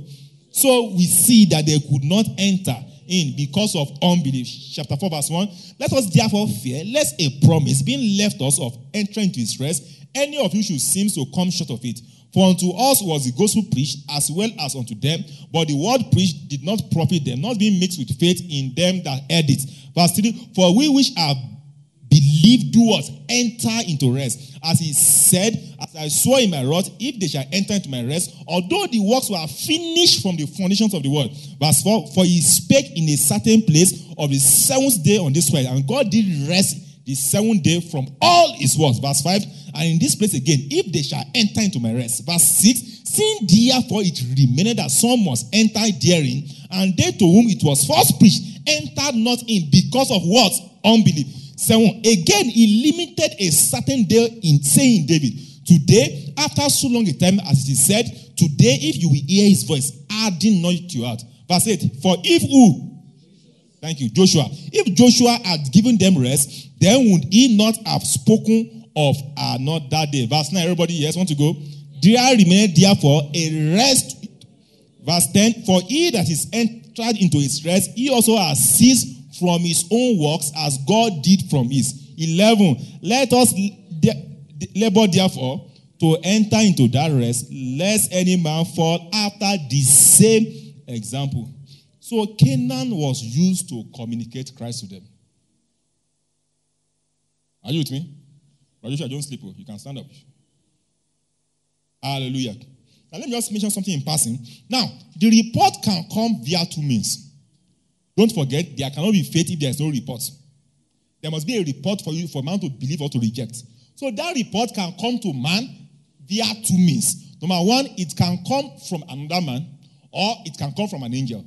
So we see that they could not enter in because of unbelief. Chapter four, verse one. Let us therefore fear, lest a promise being left us of entering into his rest, any of you should seem to come short of it. For unto us was the gospel preached as well as unto them, but the word preached did not profit them, not being mixed with faith in them that heard it. Verse three. For we which have believe do what? Enter into rest. As he said, as I swore in my wrath, if they shall enter into my rest, although the works were finished from the foundations of the world. Verse four, for he spake in a certain place of the seventh day on this way, and God did rest the seventh day from all his works. Verse five, and in this place again, if they shall enter into my rest. Verse six, seeing therefore it remained that some must enter therein, and they to whom it was first preached entered not in because of what? Unbelief. Seven. Again, he limited a certain day in saying, David, today, after so long a time, as it is said, today, if you will hear his voice, harden not your heart. Verse eight. For if who? Thank you, Joshua. If Joshua had given them rest, then would he not have spoken of another day? Verse nine. Everybody, yes, want to go? There remained therefore a rest. Verse ten, for he that is entered into his rest, he also has ceased from his own works as God did from his. eleven, let us labor therefore to enter into that rest, lest any man fall after the same example. So Canaan was used to communicate Christ to them. Are you with me? But you don't sleep. You can stand up. Hallelujah. Now let me just mention something in passing. Now, the report can come via two means. Don't forget, there cannot be faith if there is no report. There must be a report for you, for man to believe or to reject. So that report can come to man via two means. Number one, it can come from another man, or it can come from an angel.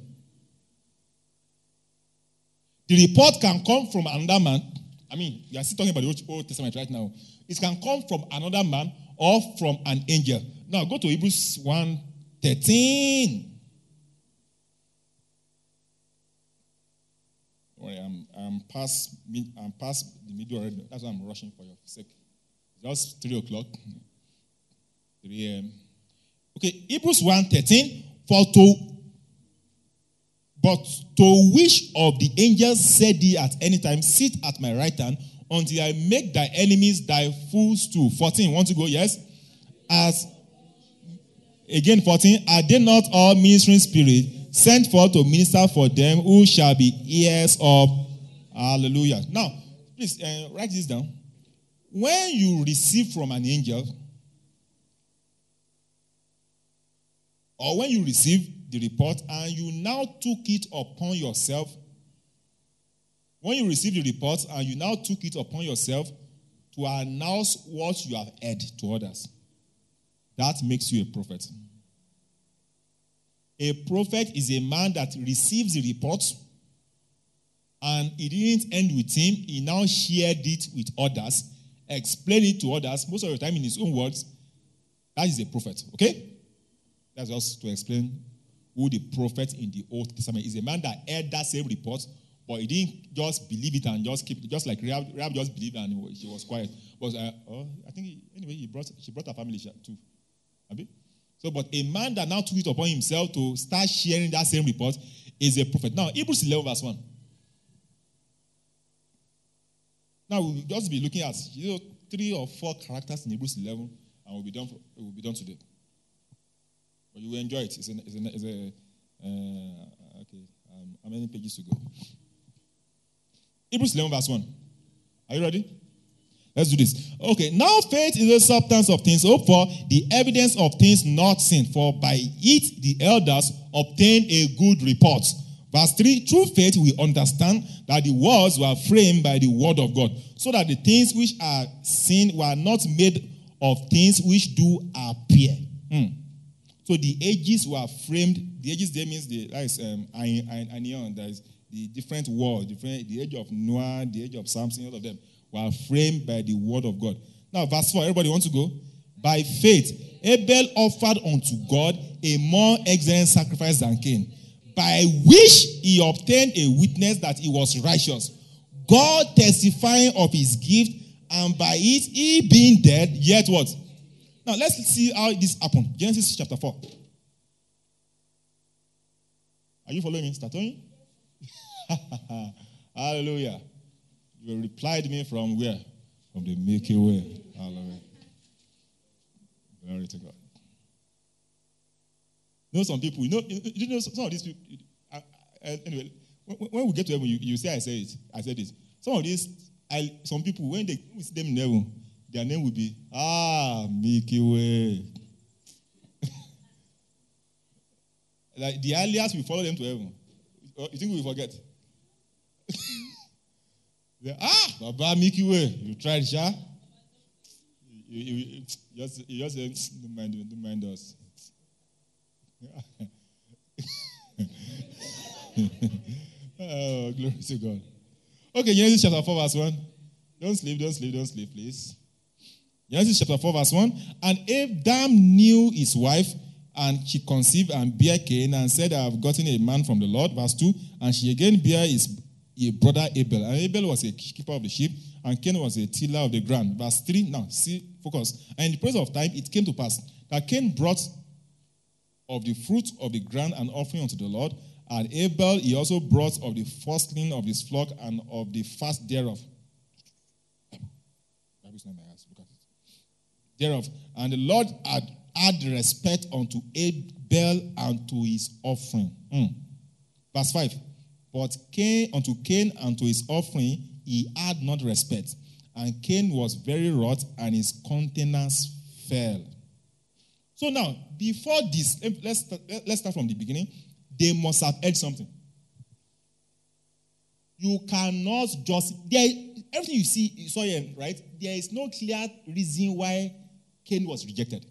The report can come from another man. I mean, we are still talking about the Old Testament right now. It can come from another man or from an angel. Now, go to Hebrews one thirteen. Sorry, I'm, I'm, past, I'm past the middle already. That's why I'm rushing for your sake. It's just three o'clock. three a.m. Okay, Hebrews one thirteen. For to, but to which of the angels said he at any time, sit at my right hand until I make thy enemies thy footstool. fourteen, want to go? Yes? As, again fourteen, are they not all ministering spirits sent forth to minister for them who shall be heirs of hallelujah? Now, please uh, write this down. When you receive from an angel, or when you receive the report and you now took it upon yourself, when you receive the report and you now took it upon yourself to announce what you have heard to others, that makes you a prophet. A prophet is a man that receives the report and it didn't end with him. He now shared it with others, explained it to others, most of the time in his own words. That is a prophet, okay? That's just to explain who the prophet in the Old Testament is. A man that heard that same report, but he didn't just believe it and just keep it, just like Rahab, Rahab just believed and she was quiet. But uh, oh, I think he, anyway, he brought she brought her family too. Abi? So, but a man that now took it upon himself to start sharing that same report is a prophet. Now, Hebrews eleven verse one. Now we'll just be looking at you know, three or four characters in Hebrews eleven, and we'll be done. For, we'll be done today. But you will enjoy it. It's a, it's a, it's a uh, okay. Um, how many pages to go? Hebrews eleven verse one. Are you ready? Let's do this. Okay. Now faith is the substance of things hoped for, the evidence of things not seen. For by it the elders obtained a good report. Verse three. Through faith we understand that the worlds were framed by the word of God, so that the things which are seen were not made of things which do appear. Hmm. So the ages were framed. The ages there means the that is um Anion, that is the different world, different the age of Noah, the age of Samson, all of them were framed by the word of God. Now, verse four, everybody wants to go? By faith, Abel offered unto God a more excellent sacrifice than Cain, by which he obtained a witness that he was righteous, God testifying of his gift, and by it he being dead, yet what? Now, let's see how this happened. Genesis chapter four. Are you following me? Start on? Hallelujah. You replied me from where? From the Milky Way. Hallelujah. Glory to God. You know some people, you know, you know some of these people, uh, uh, anyway, when, when we get to heaven, you, you say I said it. I said it. Some of these, I, some people, when they see them in heaven, their name will be, ah, Milky Way. Like the earliest we follow them to heaven. You think we forget? They, ah, Baba Milky Way. You tried, Sha? You, you, you just, you just say, don't mind, don't mind us. Oh, glory to God. Okay, Genesis chapter four, verse one. Don't sleep, don't sleep, don't sleep, please. Genesis chapter four, verse one. And Adam knew his wife, and she conceived and bare Cain, and said, I have gotten a man from the Lord. Verse two. And she again bare his a brother Abel. And Abel was a keeper of the sheep, and Cain was a tiller of the ground. Verse three, now, see, focus. And in the process of time, it came to pass that Cain brought of the fruit of the ground an offering unto the Lord, and Abel he also brought of the firstling of his flock and of the fat thereof. Bible's not in my house. Look at it. Thereof. And the Lord had had respect unto Abel and to his offering. Mm. Verse five. But Cain, unto Cain and to his offering he had not respect. And Cain was very wroth, and his countenance fell. So now, before this, let's start, let's start from the beginning. They must have heard something. You cannot just, there, everything you see, you saw here, right? There is no clear reason why Cain was rejected.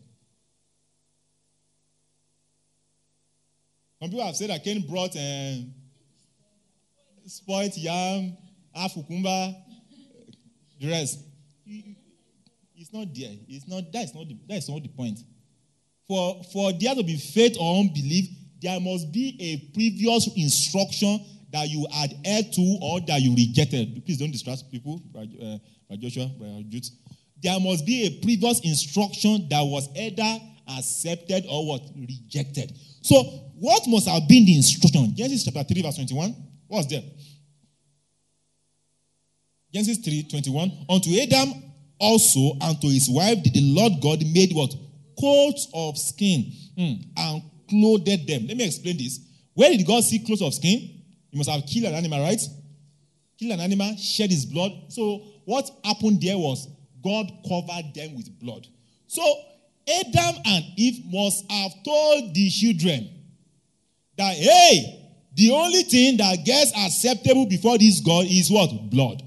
Some people have said that Cain brought um, spoiled yam, half cucumber, the rest. It's not there. It's not. That is not the, that is not the point. For, for there to be faith or unbelief, there must be a previous instruction that you adhered to or that you rejected. Please don't distract people, by, uh, by Joshua, by Jude. There must be a previous instruction that was either accepted or what rejected. So, what must have been the instruction? Genesis chapter three, verse twenty-one. What's there? Genesis three, twenty-one. Unto Adam also and to his wife did the Lord God made what? Coats of skin mm, and clothed them. Let me explain this. Where did God see clothes of skin? He must have killed an animal, right? Killed an animal, shed his blood. So what happened there was God covered them with blood. So Adam and Eve must have told the children that, hey, the only thing that gets acceptable before this God is what? Blood.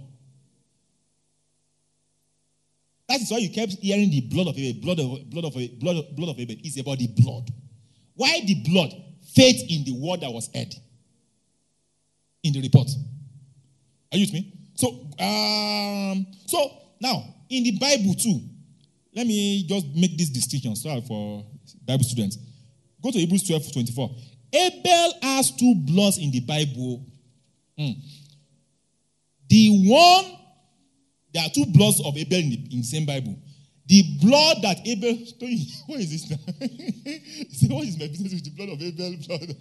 That is why you kept hearing the blood of Abel, blood of blood of blood of, blood of Abel. It's about the blood. Why the blood? Faith in the word that was heard in the report. Are you with me? So, um, so now in the Bible too, let me just make this distinction. Sorry for Bible students. Go to Hebrews twelve twenty-four. Abel has two bloods in the Bible. Mm. The one. There are two bloods of Abel in the, in the same Bible. The blood that Abel... What is this now? Say, what is my business with the blood of Abel? Blood?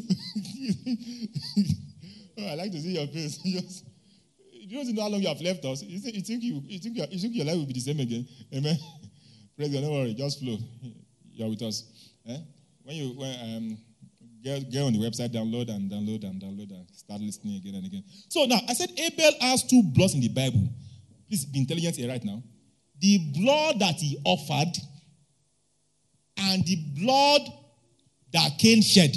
Oh, I like to see your face. You just, you don't know how long you have left us. You think, you, think you, you, think your, you think your life will be the same again? Amen? Praise God, don't worry. Just flow. You're with us. Eh? When you when, um, get, get on the website, download and download and download and start listening again and again. So now, I said Abel has two bloods in the Bible. Please be intelligent here right now. The blood that he offered and the blood that Cain shed.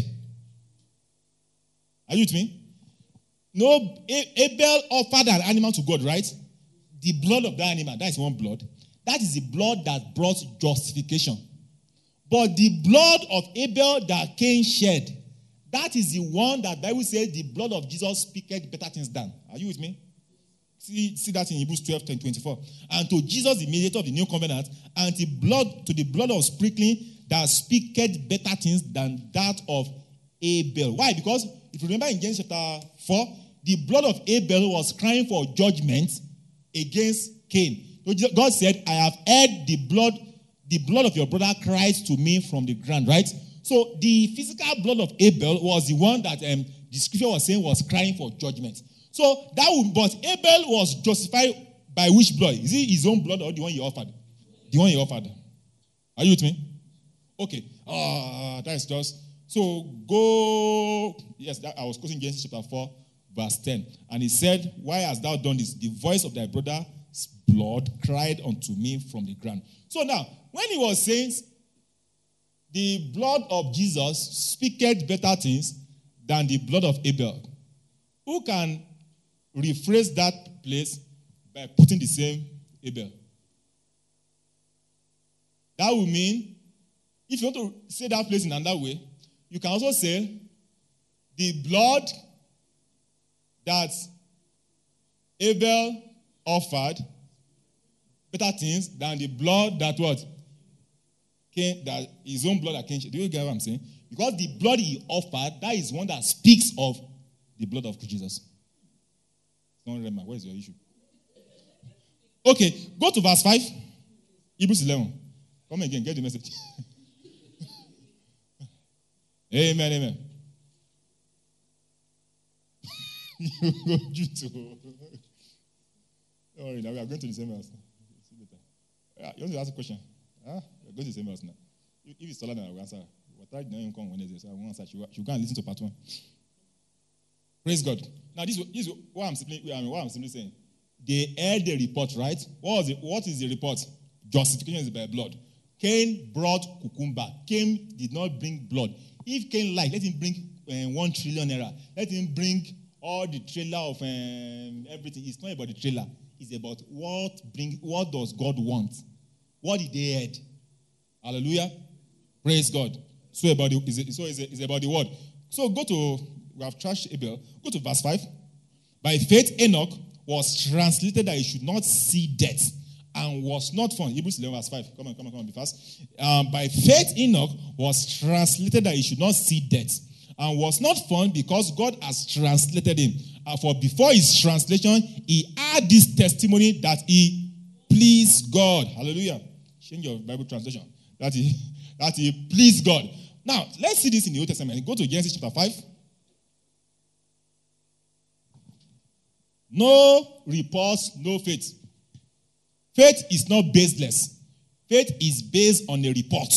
Are you with me? No, Abel offered an animal to God, right? The blood of that animal, that is one blood. That is the blood that brought justification. But the blood of Abel that Cain shed, that is the one that the Bible says the blood of Jesus speaketh better things than. Are you with me? See, see that in Hebrews twelve, twenty-four. And to Jesus, the mediator of the new covenant, and the blood, to the blood of sprinkling that speaketh better things than that of Abel. Why? Because if you remember in Genesis chapter four, the blood of Abel was crying for judgment against Cain. So God said, I have heard the blood, the blood of your brother cries to me from the ground, right? So the physical blood of Abel was the one that um, the scripture was saying was crying for judgment. So that would, but Abel was justified by which blood? Is it his own blood or the one he offered? The one he offered. Are you with me? Okay. Ah, uh, that's just so go. Yes, that, I was quoting Genesis chapter four, verse ten, and he said, "Why hast thou done this? The voice of thy brother's blood cried unto me from the ground." So now, when he was saying, "The blood of Jesus speaketh better things than the blood of Abel," who can rephrase that place by putting the same Abel? That would mean, if you want to say that place in another way, you can also say the blood that Abel offered better things than the blood that what? Cain, that his own blood that Cain. Do you get what I'm saying? Because the blood he offered, that is one that speaks of the blood of Jesus. Don't Rema, where's your issue? Okay, go to verse five. Hebrews eleven. Come again, get the message. Amen, amen. You go Jude. Don't worry, now we are going to the same house. See later. Yeah, you want to ask a question? Ah, we're going to the same house now. If it's taller than I will answer. But I didn't come Wednesday, so I won't answer. She will go and listen to part one. Praise God. Now, this, this is what I'm simply, I mean, what I'm simply saying. They heard the report, right? What, was it, what is the report? Justification is by blood. Cain brought cucumber. Cain did not bring blood. If Cain liked, let him bring uh, one trillion naira. Let him bring all the trailer of um, everything. It's not about the trailer. It's about what bring. What does God want? What did they heard? Hallelujah. Praise God. So about the, is it, so it's, it's about the word. So go to, we have trashed Abel. Go to verse five. By faith, Enoch was translated that he should not see death and was not found. Hebrews eleven verse five. Come on, come on, come on, be fast. Um, by faith, Enoch was translated that he should not see death and was not found because God has translated him. And for before his translation, he had this testimony that he pleased God. Hallelujah. Change your Bible translation. That he, that he pleased God. Now, let's see this in the Old Testament. Go to Genesis chapter five. No reports, no faith. Faith is not baseless. Faith is based on a report.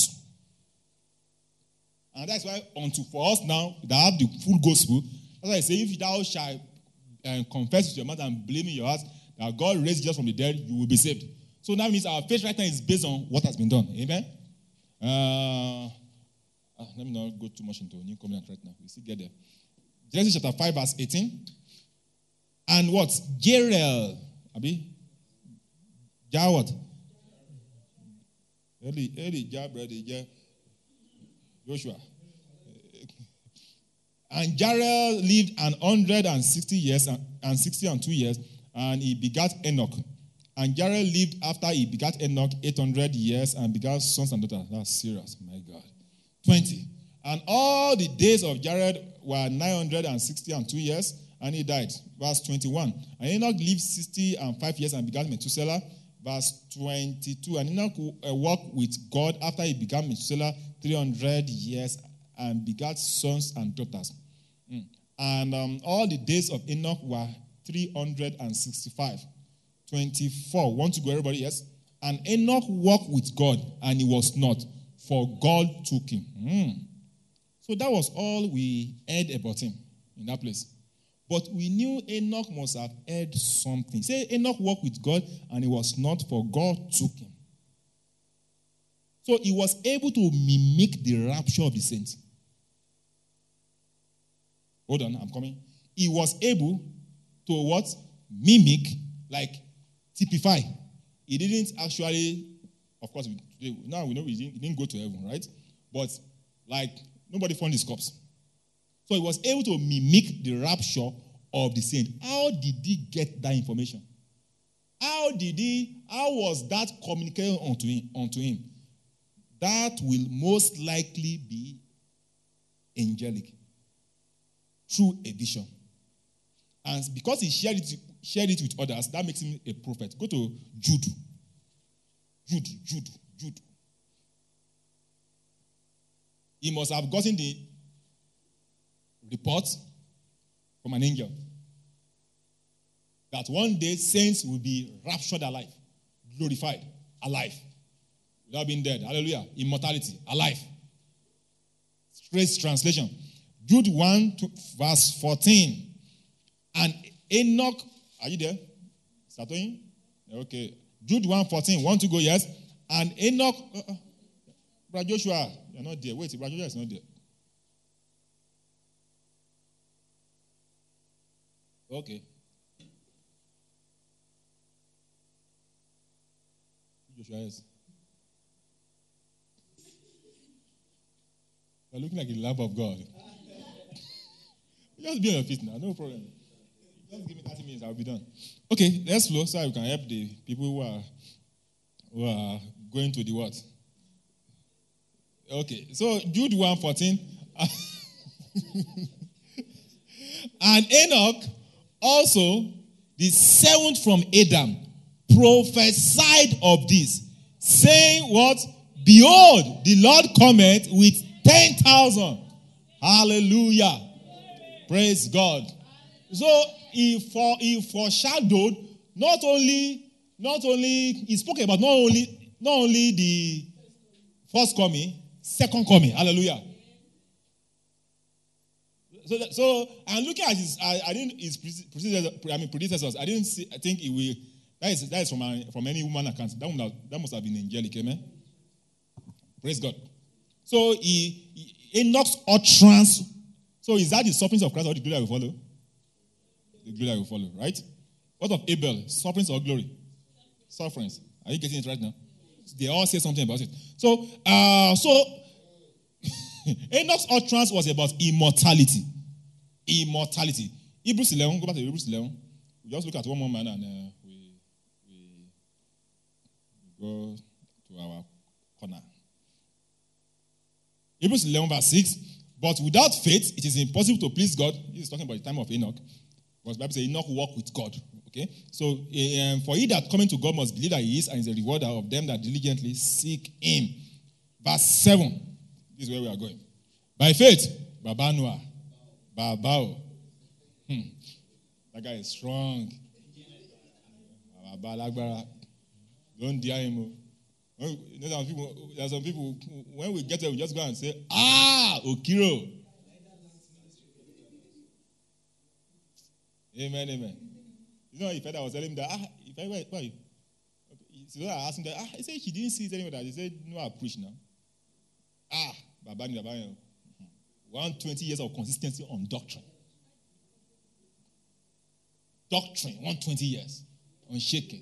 And that's why unto for us now that have the full gospel, that's why I say, if thou shalt uh, confess with your mouth and believe in your heart that God raised Jesus from the dead, you will be saved. So that means our faith right now is based on what has been done. Amen? Uh, uh, let me not go too much into New Covenant right now. We still get there. Genesis chapter five, verse eighteen. And what? Jerel. Abi? Ja what? Eli, Eli, Ja, brother, Ja. Joshua. And Jarel lived an hundred and sixty years and, and sixty and two years, and he begat Enoch. And Jarel lived after he begat Enoch eight hundred years and begat sons and daughters. That's serious, my God. Twenty. And all the days of Jared were nine hundred and sixty and two years, and he died. Verse twenty-one. And Enoch lived sixty and five years and begat Methuselah. Verse twenty-two. And Enoch walked with God after he begat Methuselah three hundred years and begat sons and daughters. Mm. And um, all the days of Enoch were three hundred sixty-five. twenty-four. Want to go, everybody? Yes. And Enoch walked with God, and he was not, for God took him. Mm. So that was all we heard about him in that place. But we knew Enoch must have heard something. Say, Enoch walked with God, and he was not, for God took him. So he was able to mimic the rapture of the saints. Hold on, I'm coming. He was able to what? Mimic, like typify. He didn't actually, of course, we, now we know he didn't, he didn't go to heaven, right? But like, nobody found his corpse. So he was able to mimic the rapture of the saint. How did he get that information? How did he, how was that communicated unto him? Unto him? That will most likely be angelic, through a vision. And because he shared it, shared it with others, that makes him a prophet. Go to Jude. Jude, Jude, Jude. He must have gotten the report from an angel that one day saints will be raptured alive, glorified, alive, without being dead. Hallelujah. Immortality, alive. Straight translation. Jude one, verse fourteen. And Enoch, are you there? Satoin? Okay. Jude one, fourteen. Want to go? Yes. And Enoch, uh, uh, Brother Joshua, you're not there. Wait, Brother Joshua is not there. Okay. Joshua, yes. You're looking like a lamb of God. Just be on your feet now, no problem. Just give me thirty minutes, I'll be done. Okay, let's flow so we can help the people who are who are going to the what? Okay, so Jude one fourteen. And Enoch also the seventh from Adam, prophesied of this, saying what? Behold, the Lord cometh with ten thousand. Hallelujah. Praise God. So he, for, he foreshadowed not only, not only, he spoke about not only, not only the first coming, second coming. Hallelujah. So, so and looking at his, I, I didn't his predecessors, I mean predecessors. I didn't see. I think it will. That is that is from a, from any woman account. That would that must have been angelic, amen. Praise God. So he, he Enoch's utterance. So is that the sufferings of Christ or the glory that will follow? The glory that will follow, right? What of Abel? Sufferings or glory? Sufferings. Are you getting it right now? They all say something about it. So, uh, so Enoch's utterance was about immortality. Immortality. Hebrews eleven, go back to Hebrews eleven. We just look at one more man and uh, we, we go to our corner. Hebrews eleven, verse six. But without faith, it is impossible to please God. This is talking about the time of Enoch. Because the Bible says Enoch walked with God. Okay? So, um, for he that coming to God must believe that he is and is a rewarder of them that diligently seek him. Verse seven. This is where we are going. By faith, Baba Noah. Babao. Hmm. That guy is strong. Baba Lagbara. Don't dare him. You know, some people, there are some people, when we get there, we just go and say, ah, Okiro. Amen, amen. You know, if I was telling him that, ah, if I, why, why? So I asked him that, ah, he said he didn't see it anywhere. He said, no, I preach now. Ah, Baba, Baba, one hundred twenty years of consistency on doctrine. Doctrine, one hundred twenty years. Unshaken.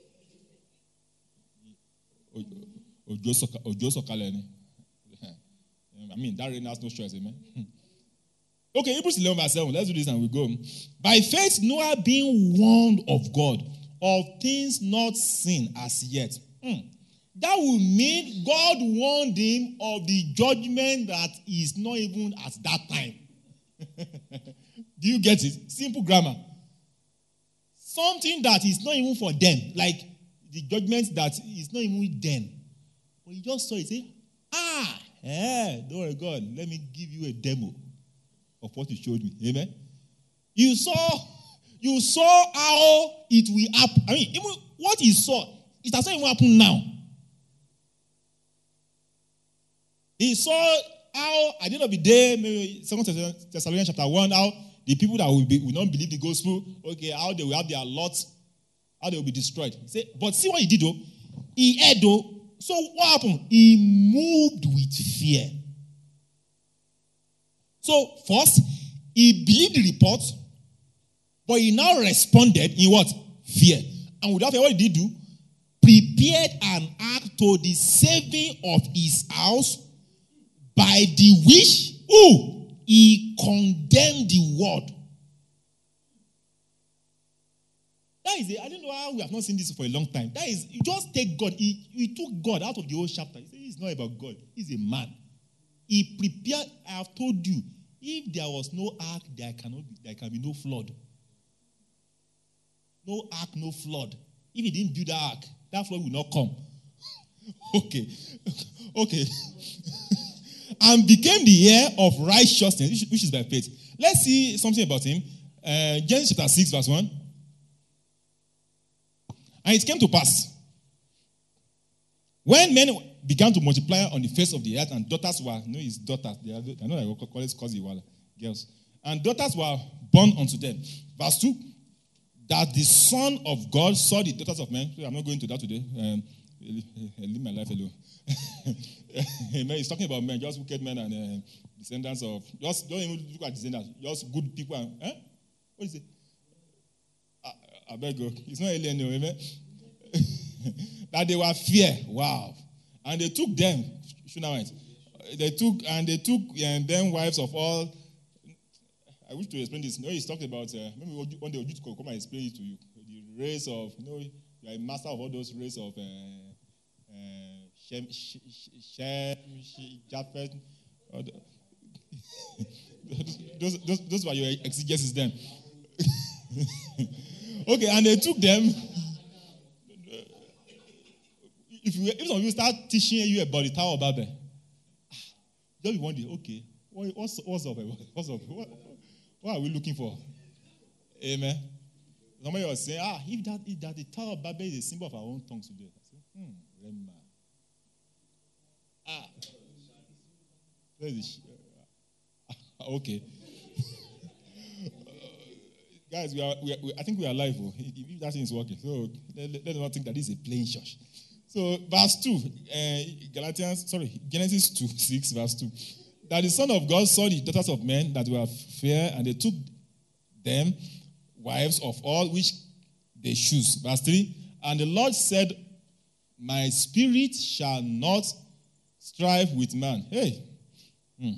I mean, that really has no choice, amen. Okay, Hebrews eleven, verse seven. Let's do this and we go. By faith, Noah being warned of God of things not seen as yet. Hmm. That will mean God warned him of the judgment that is not even at that time. Do you get it? Simple grammar. Something that is not even for them, like the judgment that is not even with them. But you just saw it, say, ah, eh, don't worry, God, let me give you a demo of what you showed me. Amen. You saw, you saw how it will happen. I mean, even what you saw, it has not even happened now. He saw how, at the end of the day, maybe Second Thessalonians chapter one, how the people that will, be, will not believe the gospel, okay, how they will have their lots, how they will be destroyed. Say, but see what he did, though. He heard, though. So what happened? He moved with fear. So first, he believed the report, but he now responded in what? Fear. And without fear, what did he do? Prepared an ark to the saving of his house, by the which, who? He condemned the world. That is it. I don't know how we have not seen this for a long time. That is, you just take God. He, he took God out of the whole chapter. He said, it's not about God. He's a man. He prepared, I have told you, if there was no ark, there cannot be, there can be no flood. No ark, no flood. If he didn't build the ark, that flood will not come. Okay. Okay. And became the heir of righteousness, which is by faith. Let's see something about him. Uh, Genesis chapter six, verse one. And it came to pass, when men began to multiply on the face of the earth, and daughters were, you know, his daughters, they are, I know I call it Kozi, girls, and daughters were born unto them. Verse two, that the Son of God saw the daughters of men. I'm not going to that today. Um, leave my life alone. Amen. He's talking about men, just wicked men and uh, descendants of, just don't even look at descendants, just good people. And, eh? What is it? I, I beg you. It's not alien, no, amen. That they were fear. Wow. And they took them, Shunammite. They took, and they took and them wives of all. I wish to explain this. No, he's talking about, uh, maybe one day Ojutu come and explain it to you. The race of, you know, you are a master of all those race of, uh, uh, Shem, Shem, Japheth. Those, those, those were your exegesis then. Okay, and they took them. If you if some of you start teaching you about the Tower of Babel, just be wondering, okay, what, what's what's up? What's up? What, what are we looking for? Amen. Somebody was saying, ah, if that if that the Tower of Babel is a symbol of our own tongues today. I said, hmm, Rema. Ah, where is the okay. Guys, we are, we are, we, I think we are live. Oh, if that thing is working, so let, let, let's not think that this is a plain church. So, verse two, uh, Galatians, sorry, Genesis two, six, verse two. That the Son of God saw the daughters of men that were fair, and they took them wives of all which they choose. Verse three. And the Lord said, my spirit shall not strive with man. Hey. Hmm.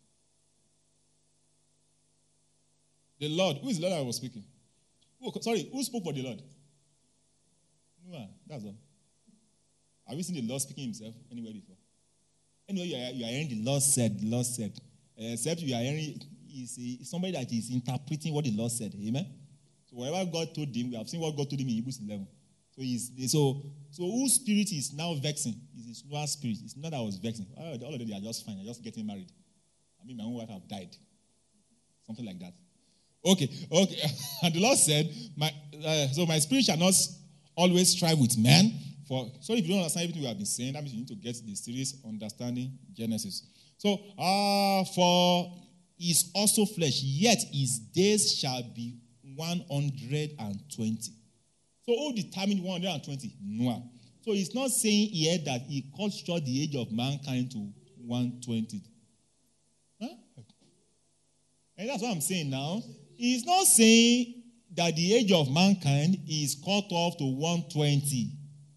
The Lord, who is the Lord I was speaking? Who, sorry, who spoke for the Lord? Noah, that's all. Have you seen the Lord speaking himself anywhere before? Anyway, you are, you are hearing the Lord said, the Lord said. Uh, except you are hearing is somebody that is interpreting what the Lord said. Amen? So whatever God told him, we have seen what God told him in Hebrews eleven. So he's, so, so whose spirit is now vexing? It's Noah's spirit. It's not that I was vexing. All of them are just fine. They're just getting married. I mean, my own wife have died. Something like that. Okay, okay. And the Lord said, "My uh, so my spirit shall not always strive with man." For sorry if you don't understand everything we have been saying, that means you need to get the series Understanding Genesis. So, ah, uh, for is also flesh, yet his days shall be one hundred twenty. So, who determined one hundred twenty? Noah. So, he's not saying here that he cut short the age of mankind to one hundred twenty. Huh? And that's what I'm saying now. He's not saying that the age of mankind is cut off to one hundred twenty.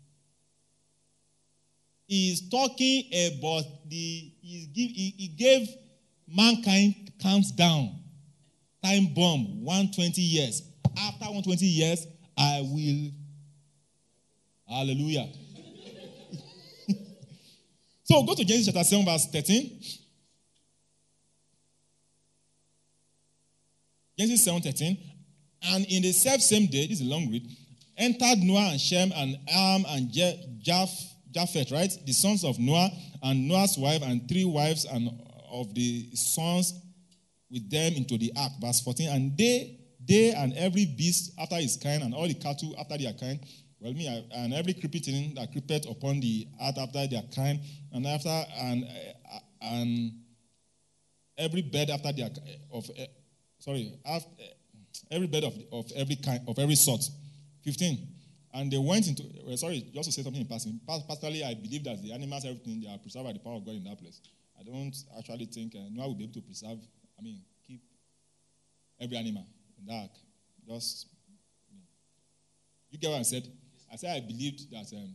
He's talking about the, he, give, he, he gave mankind counts down. Time bomb, one hundred twenty years. After one hundred twenty years, I will. Hallelujah. So go to Genesis chapter seven, verse thirteen. Genesis seven thirteen. And in the self same day, this is a long read, entered Noah and Shem and Ham and Japheth, Japheth, right? The sons of Noah and Noah's wife and three wives and of the sons with them into the ark. Verse fourteen. And they, they and every beast after his kind and all the cattle after their kind, well, me I, and every creeping thing that creepeth upon the earth after their kind, and after and uh, and every bird after their of uh, sorry after, uh, every bird of of every kind of every sort. fifteen. And they went into, well, sorry, just to say something in passing. Personally, I believe that the animals, everything, they are preserved by the power of God in that place. I don't actually think uh, Noah will be able to preserve, I mean, keep every animal in the ark. Just, you, know. You get what I said? I said I believed that um,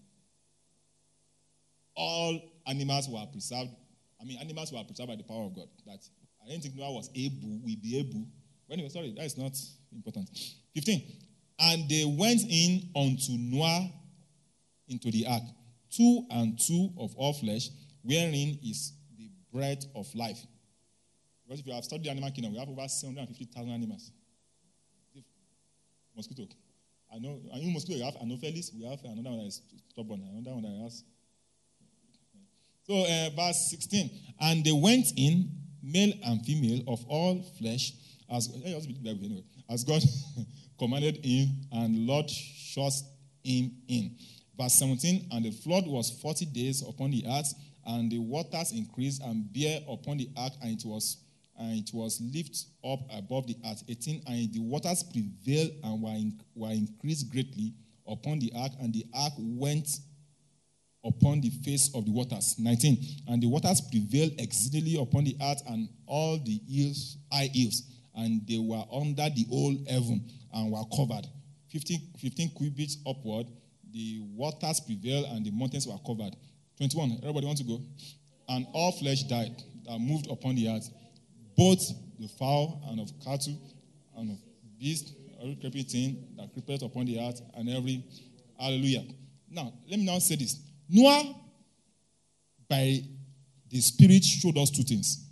all animals were preserved. I mean, animals were preserved by the power of God. That I didn't think Noah was able, will be able. But anyway, sorry, that is not important. fifteen. And they went in unto Noah into the ark, two and two of all flesh, wherein is the breath of life. Because if you have studied the animal kingdom, we have over seven hundred fifty thousand animals. Mosquito. I know, and you mosquito, you have Anopheles, we have another one that is stubborn, another one that has. So, uh, verse sixteen. And they went in, male and female, of all flesh, as, anyway, as God commanded him, and the Lord shut him in. Verse seventeen, and the flood was forty days upon the earth, and the waters increased and bare upon the ark, and it was and it was lifted up above the earth. eighteen, and the waters prevailed and were, in, were increased greatly upon the ark, and the ark went upon the face of the waters. nineteen, and the waters prevailed exceedingly upon the earth, and all the hills, high hills, and they were under the whole heaven, and were covered. fifteen, fifteen cubits upward, the waters prevailed, and the mountains were covered. twenty-one, everybody want to go? And all flesh died that moved upon the earth, both the fowl and of cattle, and of beast, every creeping thing that creepeth upon the earth, and every, hallelujah. Now, let me now say this. Noah, by the Spirit, showed us two things.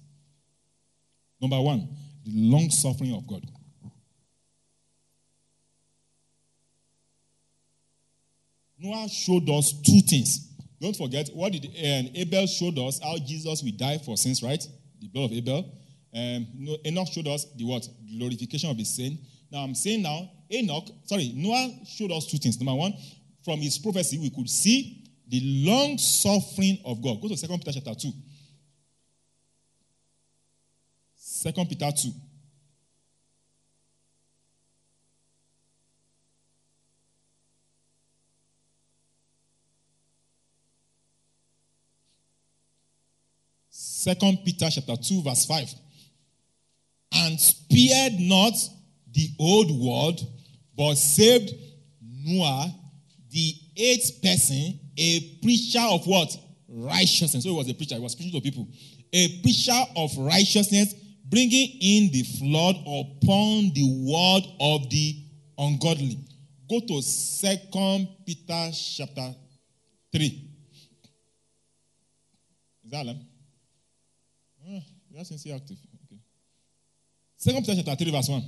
Number one, the long suffering of God. Noah showed us two things. Don't forget, what did um, Abel showed us? How Jesus will die for sins, right? The blood of Abel. Um, Enoch showed us the what? Glorification of his sin. Now I'm saying now, Enoch, sorry, Noah showed us two things. Number one, from his prophecy, we could see the long suffering of God. Go to Second Peter chapter two. Second Peter two. Second Peter chapter two, verse five. And spared not the old world, but saved Noah, the eighth person, a preacher of what? Righteousness. So he was a preacher. He was preaching to people. A preacher of righteousness, bringing in the flood upon the world of the ungodly. Go to Second Peter chapter three. Is that alarm? Oh, that's sincere active. Okay. Second Peter chapter three, verse one.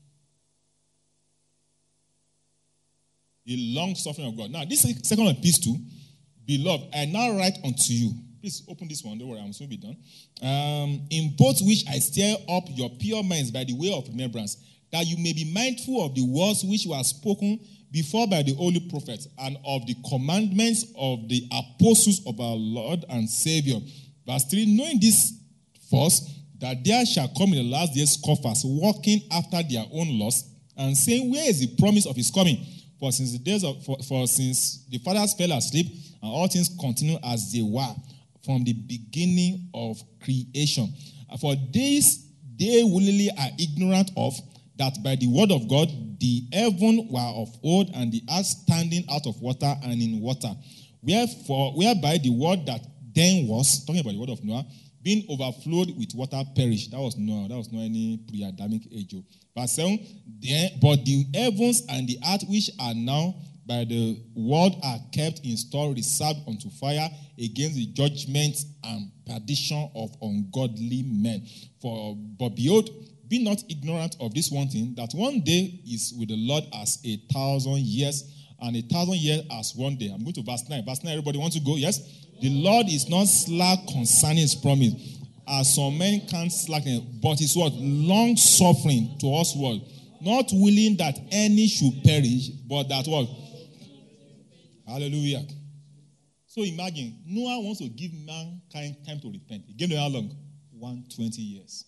The long suffering of God. Now, this second epistle, beloved, I now write unto you. Please open this one. Don't worry, I'm soon be done. Um, in both which I stir up your pure minds by the way of remembrance, that you may be mindful of the words which were spoken before by the holy prophets, and of the commandments of the apostles of our Lord and Savior. Verse three, knowing this first, that there shall come in the last days scoffers, walking after their own lusts, and saying, where is the promise of his coming? For since the days of for, for since the fathers fell asleep, and all things continue as they were from the beginning of creation. For this they willingly are ignorant of, that by the word of God the heaven were of old, and the earth standing out of water and in water. Wherefore, whereby the word that then was, talking about the word of Noah, being overflowed with water perished. That was Noah. That was not any pre-Adamic age. Verse seven, but the heavens and the earth which are now by the word are kept in store, reserved unto fire against the judgment and perdition of ungodly men. For but behold, be not ignorant of this one thing, that one day is with the Lord as a thousand years, and a thousand years as one day. I'm going to verse nine. Verse nine, everybody wants to go? Yes? The Lord is not slack concerning his promise, as some men can't slacken, but is what? Long suffering to us what? Not willing that any should perish, but that what? Hallelujah. So imagine, Noah wants to give mankind time to repent. He gave them how long? one hundred twenty years.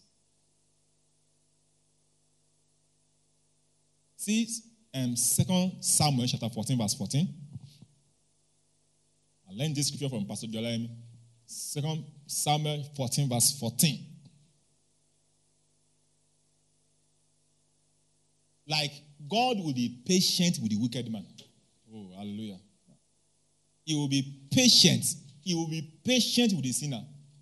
See, um, Second Samuel chapter fourteen, verse fourteen. I learned this scripture from Pastor Jola. Second Samuel fourteen, verse fourteen. Like, God will be patient with the wicked man. Oh, hallelujah. He will be patient. He will be patient with the sinner.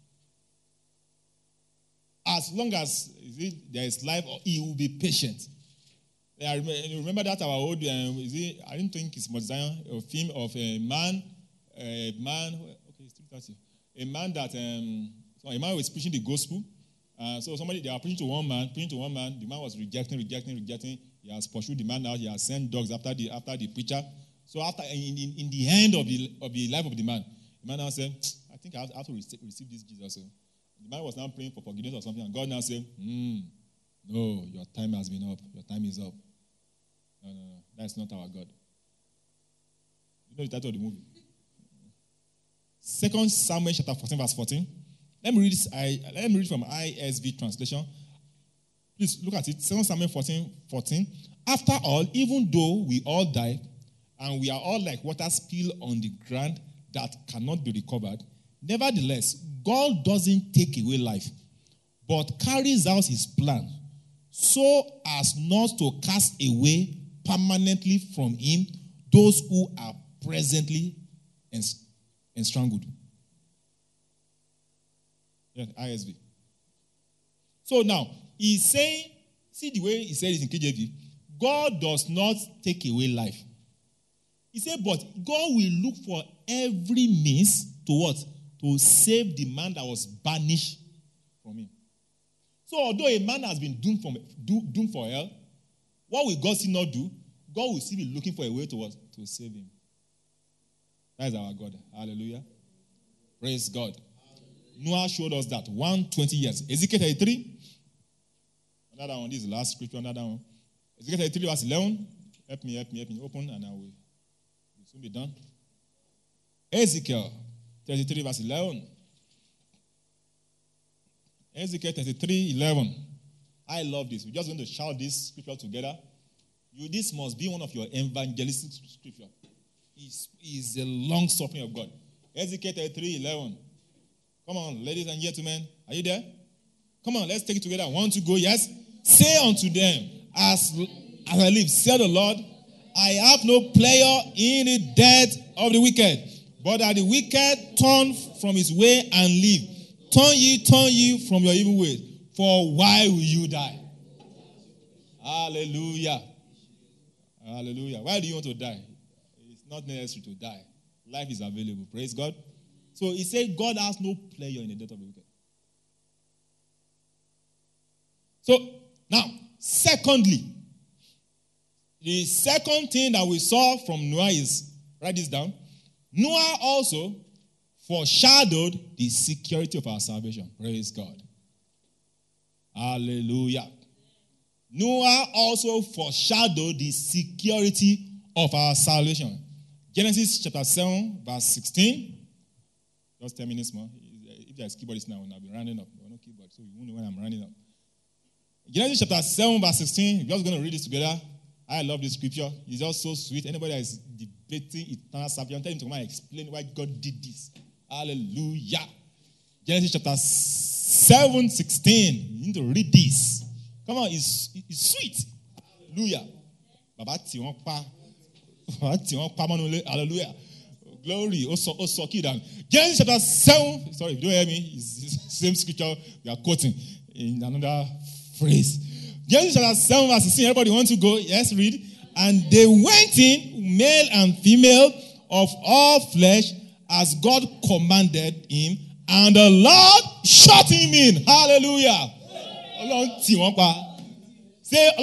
As long as is it, there is life, he will be patient. I remember that our old, um, is it, I didn't think it's Mount Zion, a film of a man, a man, okay, it's three thirty. A man that, um, so a man was preaching the gospel. Uh, so somebody, they are preaching to one man, preaching to one man. The man was rejecting, rejecting, rejecting. He has pursued the man out. He has sent dogs after the after the preacher. So after, in, in, in the end of the of the life of the man, the man now said, I think I have, I have to receive, receive this Jesus. So the man was now praying for forgiveness or something, and God now said, mm, no, your time has been up. Your time is up. No, no, no. That's not our God. You know the title of the movie? Second Samuel chapter fourteen, verse fourteen. Let me read this. I, let me read from I S V translation. Please look at it. Second Samuel fourteen, fourteen. After all, even though we all die, and we are all like water spilled on the ground that cannot be recovered, nevertheless, God doesn't take away life, but carries out his plan so as not to cast away permanently from him those who are presently enstrangled. Yeah, I S V. So now, he's saying, see the way he said it in K J V, God does not take away life. He said, but God will look for every means to what? To save the man that was banished from him. So although a man has been doomed, from, doomed for hell, what will God still not do? God will still be looking for a way to what? To save him. That is our God. Hallelujah. Praise God. Noah showed us that. one hundred twenty years. Ezekiel thirty-three. Another one. This is the last scripture. Another one. Ezekiel thirty-three verse eleven. Help me, help me, help me. Open and I will, will soon be done. Ezekiel thirty-three verse eleven. Ezekiel thirty-three eleven. I love this. We're just going to shout this scripture together. You, this must be one of your evangelistic scripture. It's, it's the long suffering of God. Ezekiel thirty-three eleven. Come on, ladies and gentlemen. Are you there? Come on, let's take it together. Want to go? Yes? Say unto them, as, as I live, said the Lord, I have no pleasure in the death of the wicked, but that the wicked turn from his way and live. Turn ye, turn ye from your evil ways. For why will you die? Hallelujah. Hallelujah. Why do you want to die? It's not necessary to die. Life is available. Praise God. So he said God has no pleasure in the death of the wicked. So, now, secondly, the second thing that we saw from Noah is, write this down, Noah also foreshadowed the security of our salvation. Praise God. Hallelujah. Noah also foreshadowed the security of our salvation. Genesis chapter seven, verse sixteen. Just ten minutes more. If there's keyboards now, I'll be rounding up. There are no keyboard, so you won't know when I'm rounding up. Genesis chapter seven, verse sixteen. We're just going to read this together. I love this scripture. It's just so sweet. Anybody that is debating eternal salvation, tell him to come and explain why God did this. Hallelujah. Genesis chapter seven, sixteen. You need to read this. Come on, it's, it's sweet. Hallelujah. Hallelujah. Glory. Also, also, Genesis chapter seven. Sorry, if you don't hear me, it's the same scripture we are quoting in another phrase. Genesis chapter seven, verse sixteen. Everybody want to go? Yes, read. And they went in, male and female, of all flesh, as God commanded him, and the Lord shut him in. Hallelujah. Say,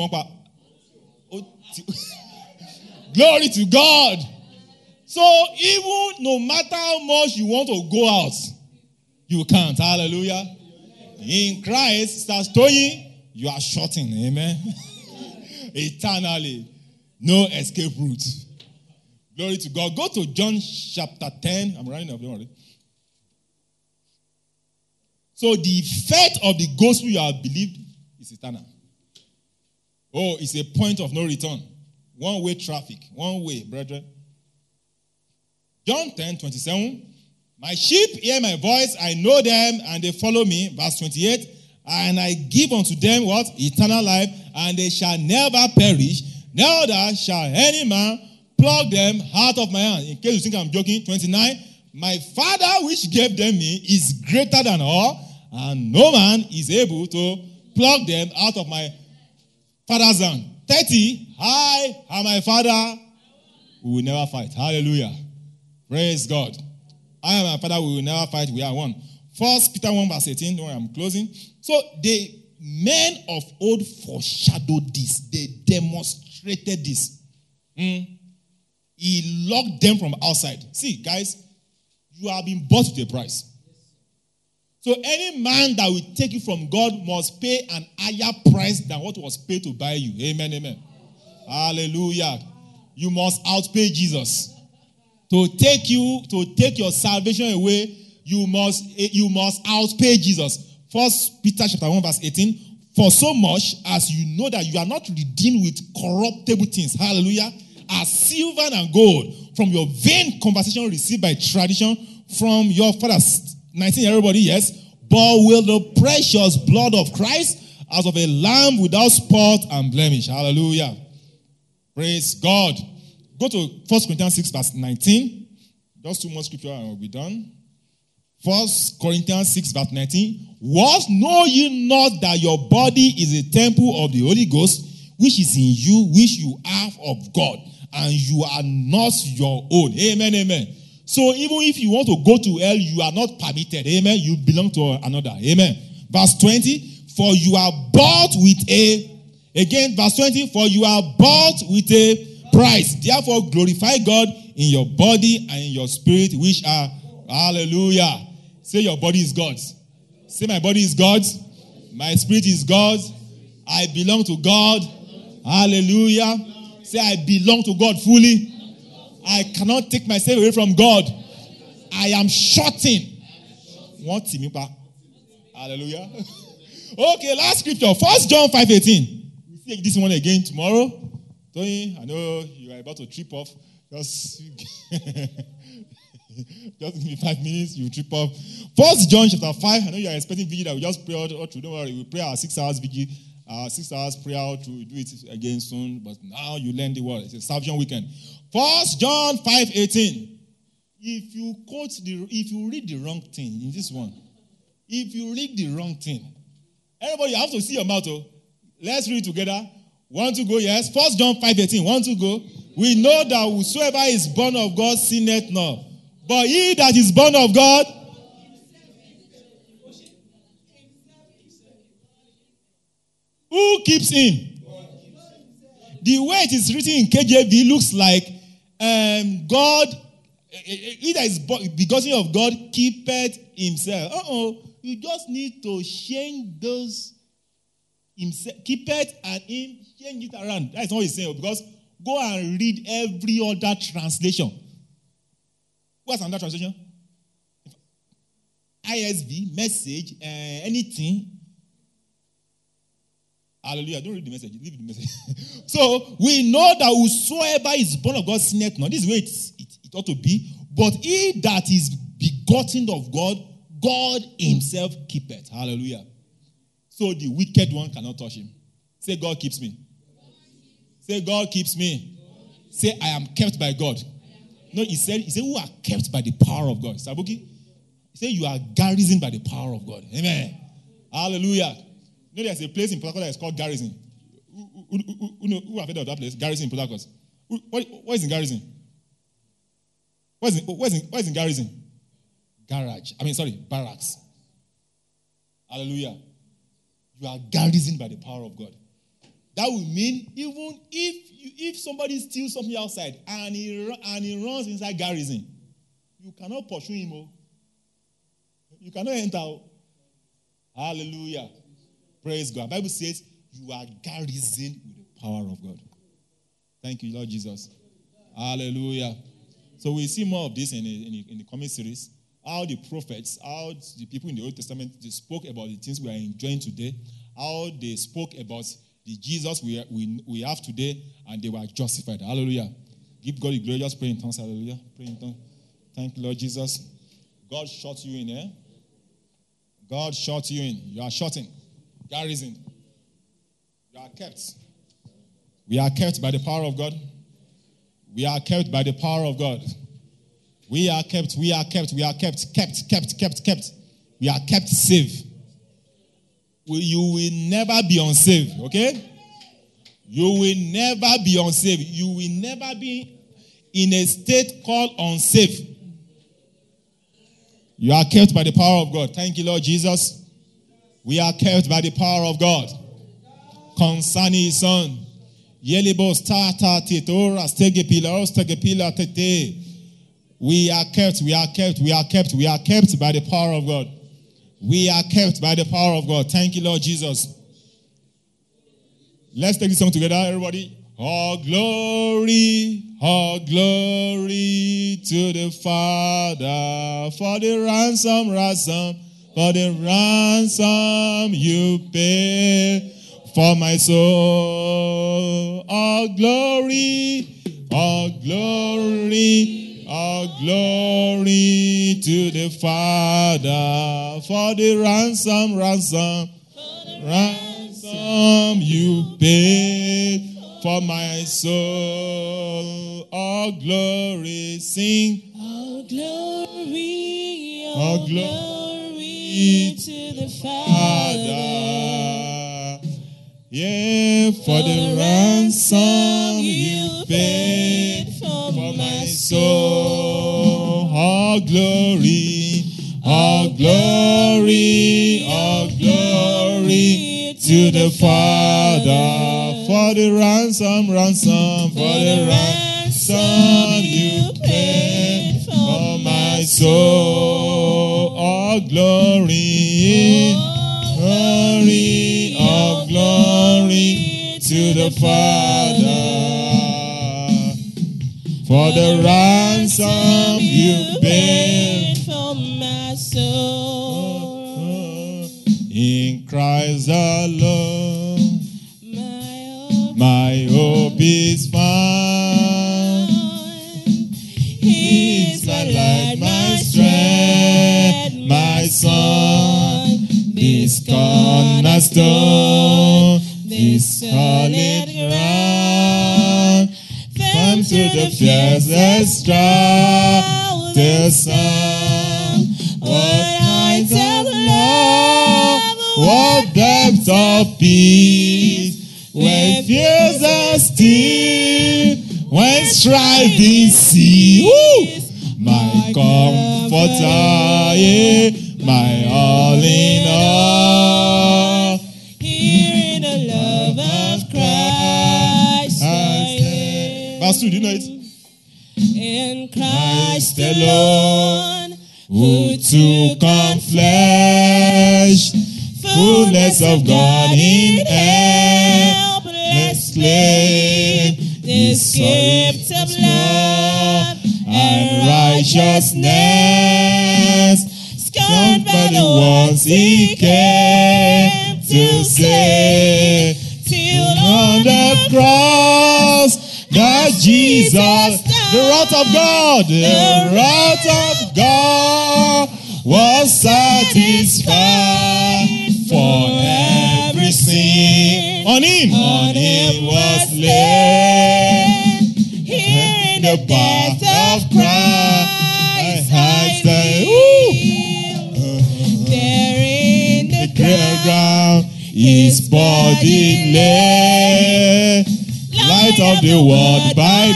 glory to God. So even no matter how much you want to go out, you can't. Hallelujah. In Christ, Sister Toyin, you are shutting. Amen. Eternally. No escape route. Glory to God. Go to John chapter ten. I'm running up. Don't worry. So the effect of the gospel you have believed is eternal. Oh, it's a point of no return. One-way traffic. One way, brethren. John ten, twenty-seven. My sheep hear my voice, I know them, and they follow me. Verse twenty-eight. And I give unto them what? Eternal life, and they shall never perish. Neither shall any man pluck them out of my hand. In case you think I'm joking, twenty-nine. My Father which gave them me is greater than all, and no man is able to pluck them out of my Father's hand. thirty. I and my Father, we will never fight. Hallelujah. Praise God. I and my Father, we will never fight. We are one. First Peter one verse eighteen. Don't worry, I'm closing. So the men of old foreshadowed this. They demonstrated this. Mm. He locked them from outside. See, guys, you have been bought with a price. So any man that will take you from God must pay an higher price than what was paid to buy you. Amen, amen. Hallelujah. You must outpay Jesus. To take you, to take your salvation away, you must, you must outpay Jesus. First Peter chapter one verse eighteen. For so much as you know that you are not redeemed with corruptible things. Hallelujah. As silver and gold from your vain conversation received by tradition from your fathers. nineteen, everybody, yes. But will the precious blood of Christ as of a lamb without spot and blemish. Hallelujah. Praise God. Go to First Corinthians six verse nineteen. Just two more scripture and we'll be done. First Corinthians six verse nineteen. What know ye not that your body is a temple of the Holy Ghost, which is in you, which you have of God, and you are not your own. Amen, amen. So even if you want to go to hell, you are not permitted. Amen. You belong to another. Amen. Verse twenty. For you are bought with a, again, verse twenty. For you are bought with a price. Therefore glorify God in your body and in your spirit, which are, hallelujah. Say your body is God's. Say my body is God's. My spirit is God's. I belong to God. Hallelujah. Say I belong to God fully. I cannot take myself away from God. I am shorting. What? Hallelujah. Okay, last scripture. First John five eighteen. We'll see this one again tomorrow. Tony, I know you are about to trip off. Just, just give me five minutes, you trip off. First John chapter five. I know you are expecting vigil that we just pray all through. Don't worry, we pray our six hours vigil. Our six hours prayer to do it again soon, but now you learn the word. It's a Salvation weekend. First John five eighteen. If you quote the, if you read the wrong thing in this one, if you read the wrong thing, everybody, you have to see your mouth. Oh. Let's read together. One to go, yes. First John five eighteen. One to go. We know that whosoever is born of God sinneth not, but he that is born of God. Who keeps him? The way it is written in K J V looks like um, God, he that is begotten of God, keepeth himself. Uh-oh. You just need to change those himself, keepeth and him, change it around. That's what he's saying. Because go and read every other translation. What's another translation? I S V, message, uh, anything. Hallelujah. Don't read the message. Leave the message. So, we know that whosoever is born of God sinneth not. This is the way it, it, it ought to be. But he that is begotten of God, God himself keepeth. Hallelujah. So, the wicked one cannot touch him. Say, God keeps me. Say, God keeps me. Say, I am kept by God. No, he said, he said, who are kept by the power of God. Sabuki? He said, you are garrisoned by the power of God. Amen. Hallelujah. You know, there's a place in Port Harcourt that is called Garrison. Who, who, who, who, know, who have heard of that place? Garrison in Port Harcourt. What, what is in Garrison? What is in, what is in, what is in Garrison? Garage. I mean, sorry, barracks. Hallelujah. You are garrisoned by the power of God. That will mean even if you, if somebody steals something outside and he, and he runs inside Garrison, you cannot pursue him. Oh. You cannot enter. Oh. Hallelujah. Praise God. The Bible says you are garrisoned with the power of God. Thank you, Lord Jesus. Hallelujah. So we see more of this in the, in the, in the coming series. How the prophets, how the people in the Old Testament, they spoke about the things we are enjoying today. How they spoke about the Jesus we, we, we have today, and they were justified. Hallelujah. Give God the glory. Just pray in tongues. Hallelujah. Pray in tongues. Thank you, Lord Jesus. God shot you in, eh? God shot you in. You are shotting. Garrison. You are kept. We are kept by the power of God. We are kept by the power of God. We are kept, we are kept, we are kept, kept, kept, kept, kept. We are kept safe. We, you will never be unsafe, okay? You will never be unsafe. You will never be in a state called unsafe. You are kept by the power of God. Thank you, Lord Jesus. We are kept by the power of God. Concerning his son. Yelibos tata titora stegepila stegepila tete. We are kept, we are kept, we are kept, we are kept by the power of God. We are kept by the power of God. Thank you, Lord Jesus. Let's take this song together, everybody. All glory, all glory to the Father for the ransom, ransom. For the ransom you paid for my soul. All glory, all glory, all glory to the Father. For the ransom, ransom, ransom you paid for my soul. All glory, sing. All glory, all all glory. glory. To the Father, yeah, for, for the, the ransom you paid for my soul. All glory, all glory, all glory to the Father. For the ransom, ransom, for the ransom you paid So all glory, glory of glory to the Father. For the ransom you paid for my soul. in Christ alone, My hope my hope is found. He is my light, my strength, my song. This cornerstone, this solid ground, firm to the fiercest drought, the sun. What heights of love, what depths of peace, when fears are still, when striving cease. Woo! My comforter, yeah, my all in all. Here in the love of Christ I am. Verse two, do you know it? In Christ alone, Who took on flesh, fullness of God in helpless slave, this gift of love and righteousness, scorned by the ones he came to save, till on the cross that Jesus, the wrath of God, the wrath of God was satisfied for every sin. On him, on him was laid. here in The the bath death of of Christ, Christ I I stand. live. There in the The ground, his body lay. Light of the world by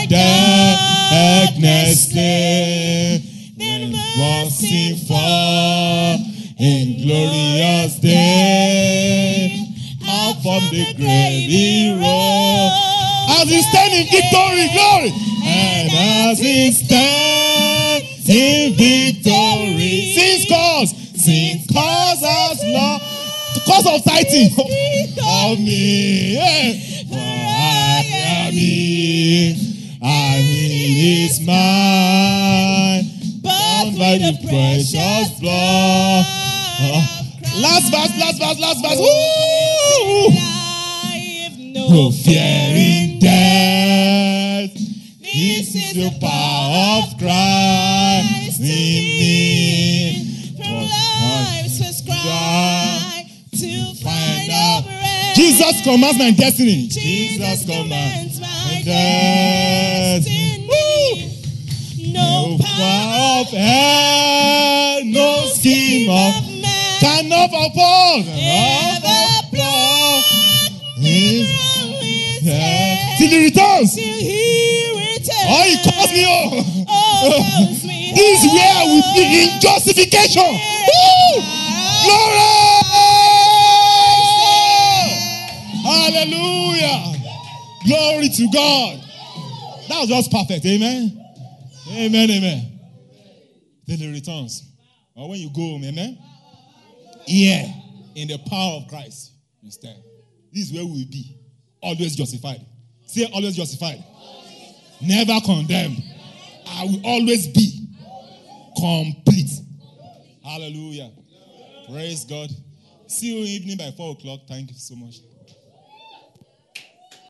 darkness slain. Then bursting forth in glorious day. Out from the grave he rose. As he stands in victory, glory. And as he stands in victory, sin cause, sin cause us Lord, the cause of fighting of me. Yeah. For I am he, and he is mine, bound by the precious blood. Oh. Last verse, last verse, last verse. Woo! No fear in death. This is the power of Christ in me. From life's prescribed to find out rest. Jesus commands my destiny. Jesus commands commands my my destiny. destiny. No No power of hell, no scheme of man cannot uphold. ever block me His from his head head till he returns. till he returns. Oh, he calls me oh. Oh, calls me This is where I will be in justification. Woo! Glory! Hallelujah! Glory to God. That was just perfect. Amen. Amen. Amen. Till he returns. Or when you go home, amen. Here, in the power of Christ, you stand. This is where we will be. Always justified. Say always justified. Never condemned. I will always be complete. Hallelujah. Praise God. See you evening by four o'clock. Thank you so much.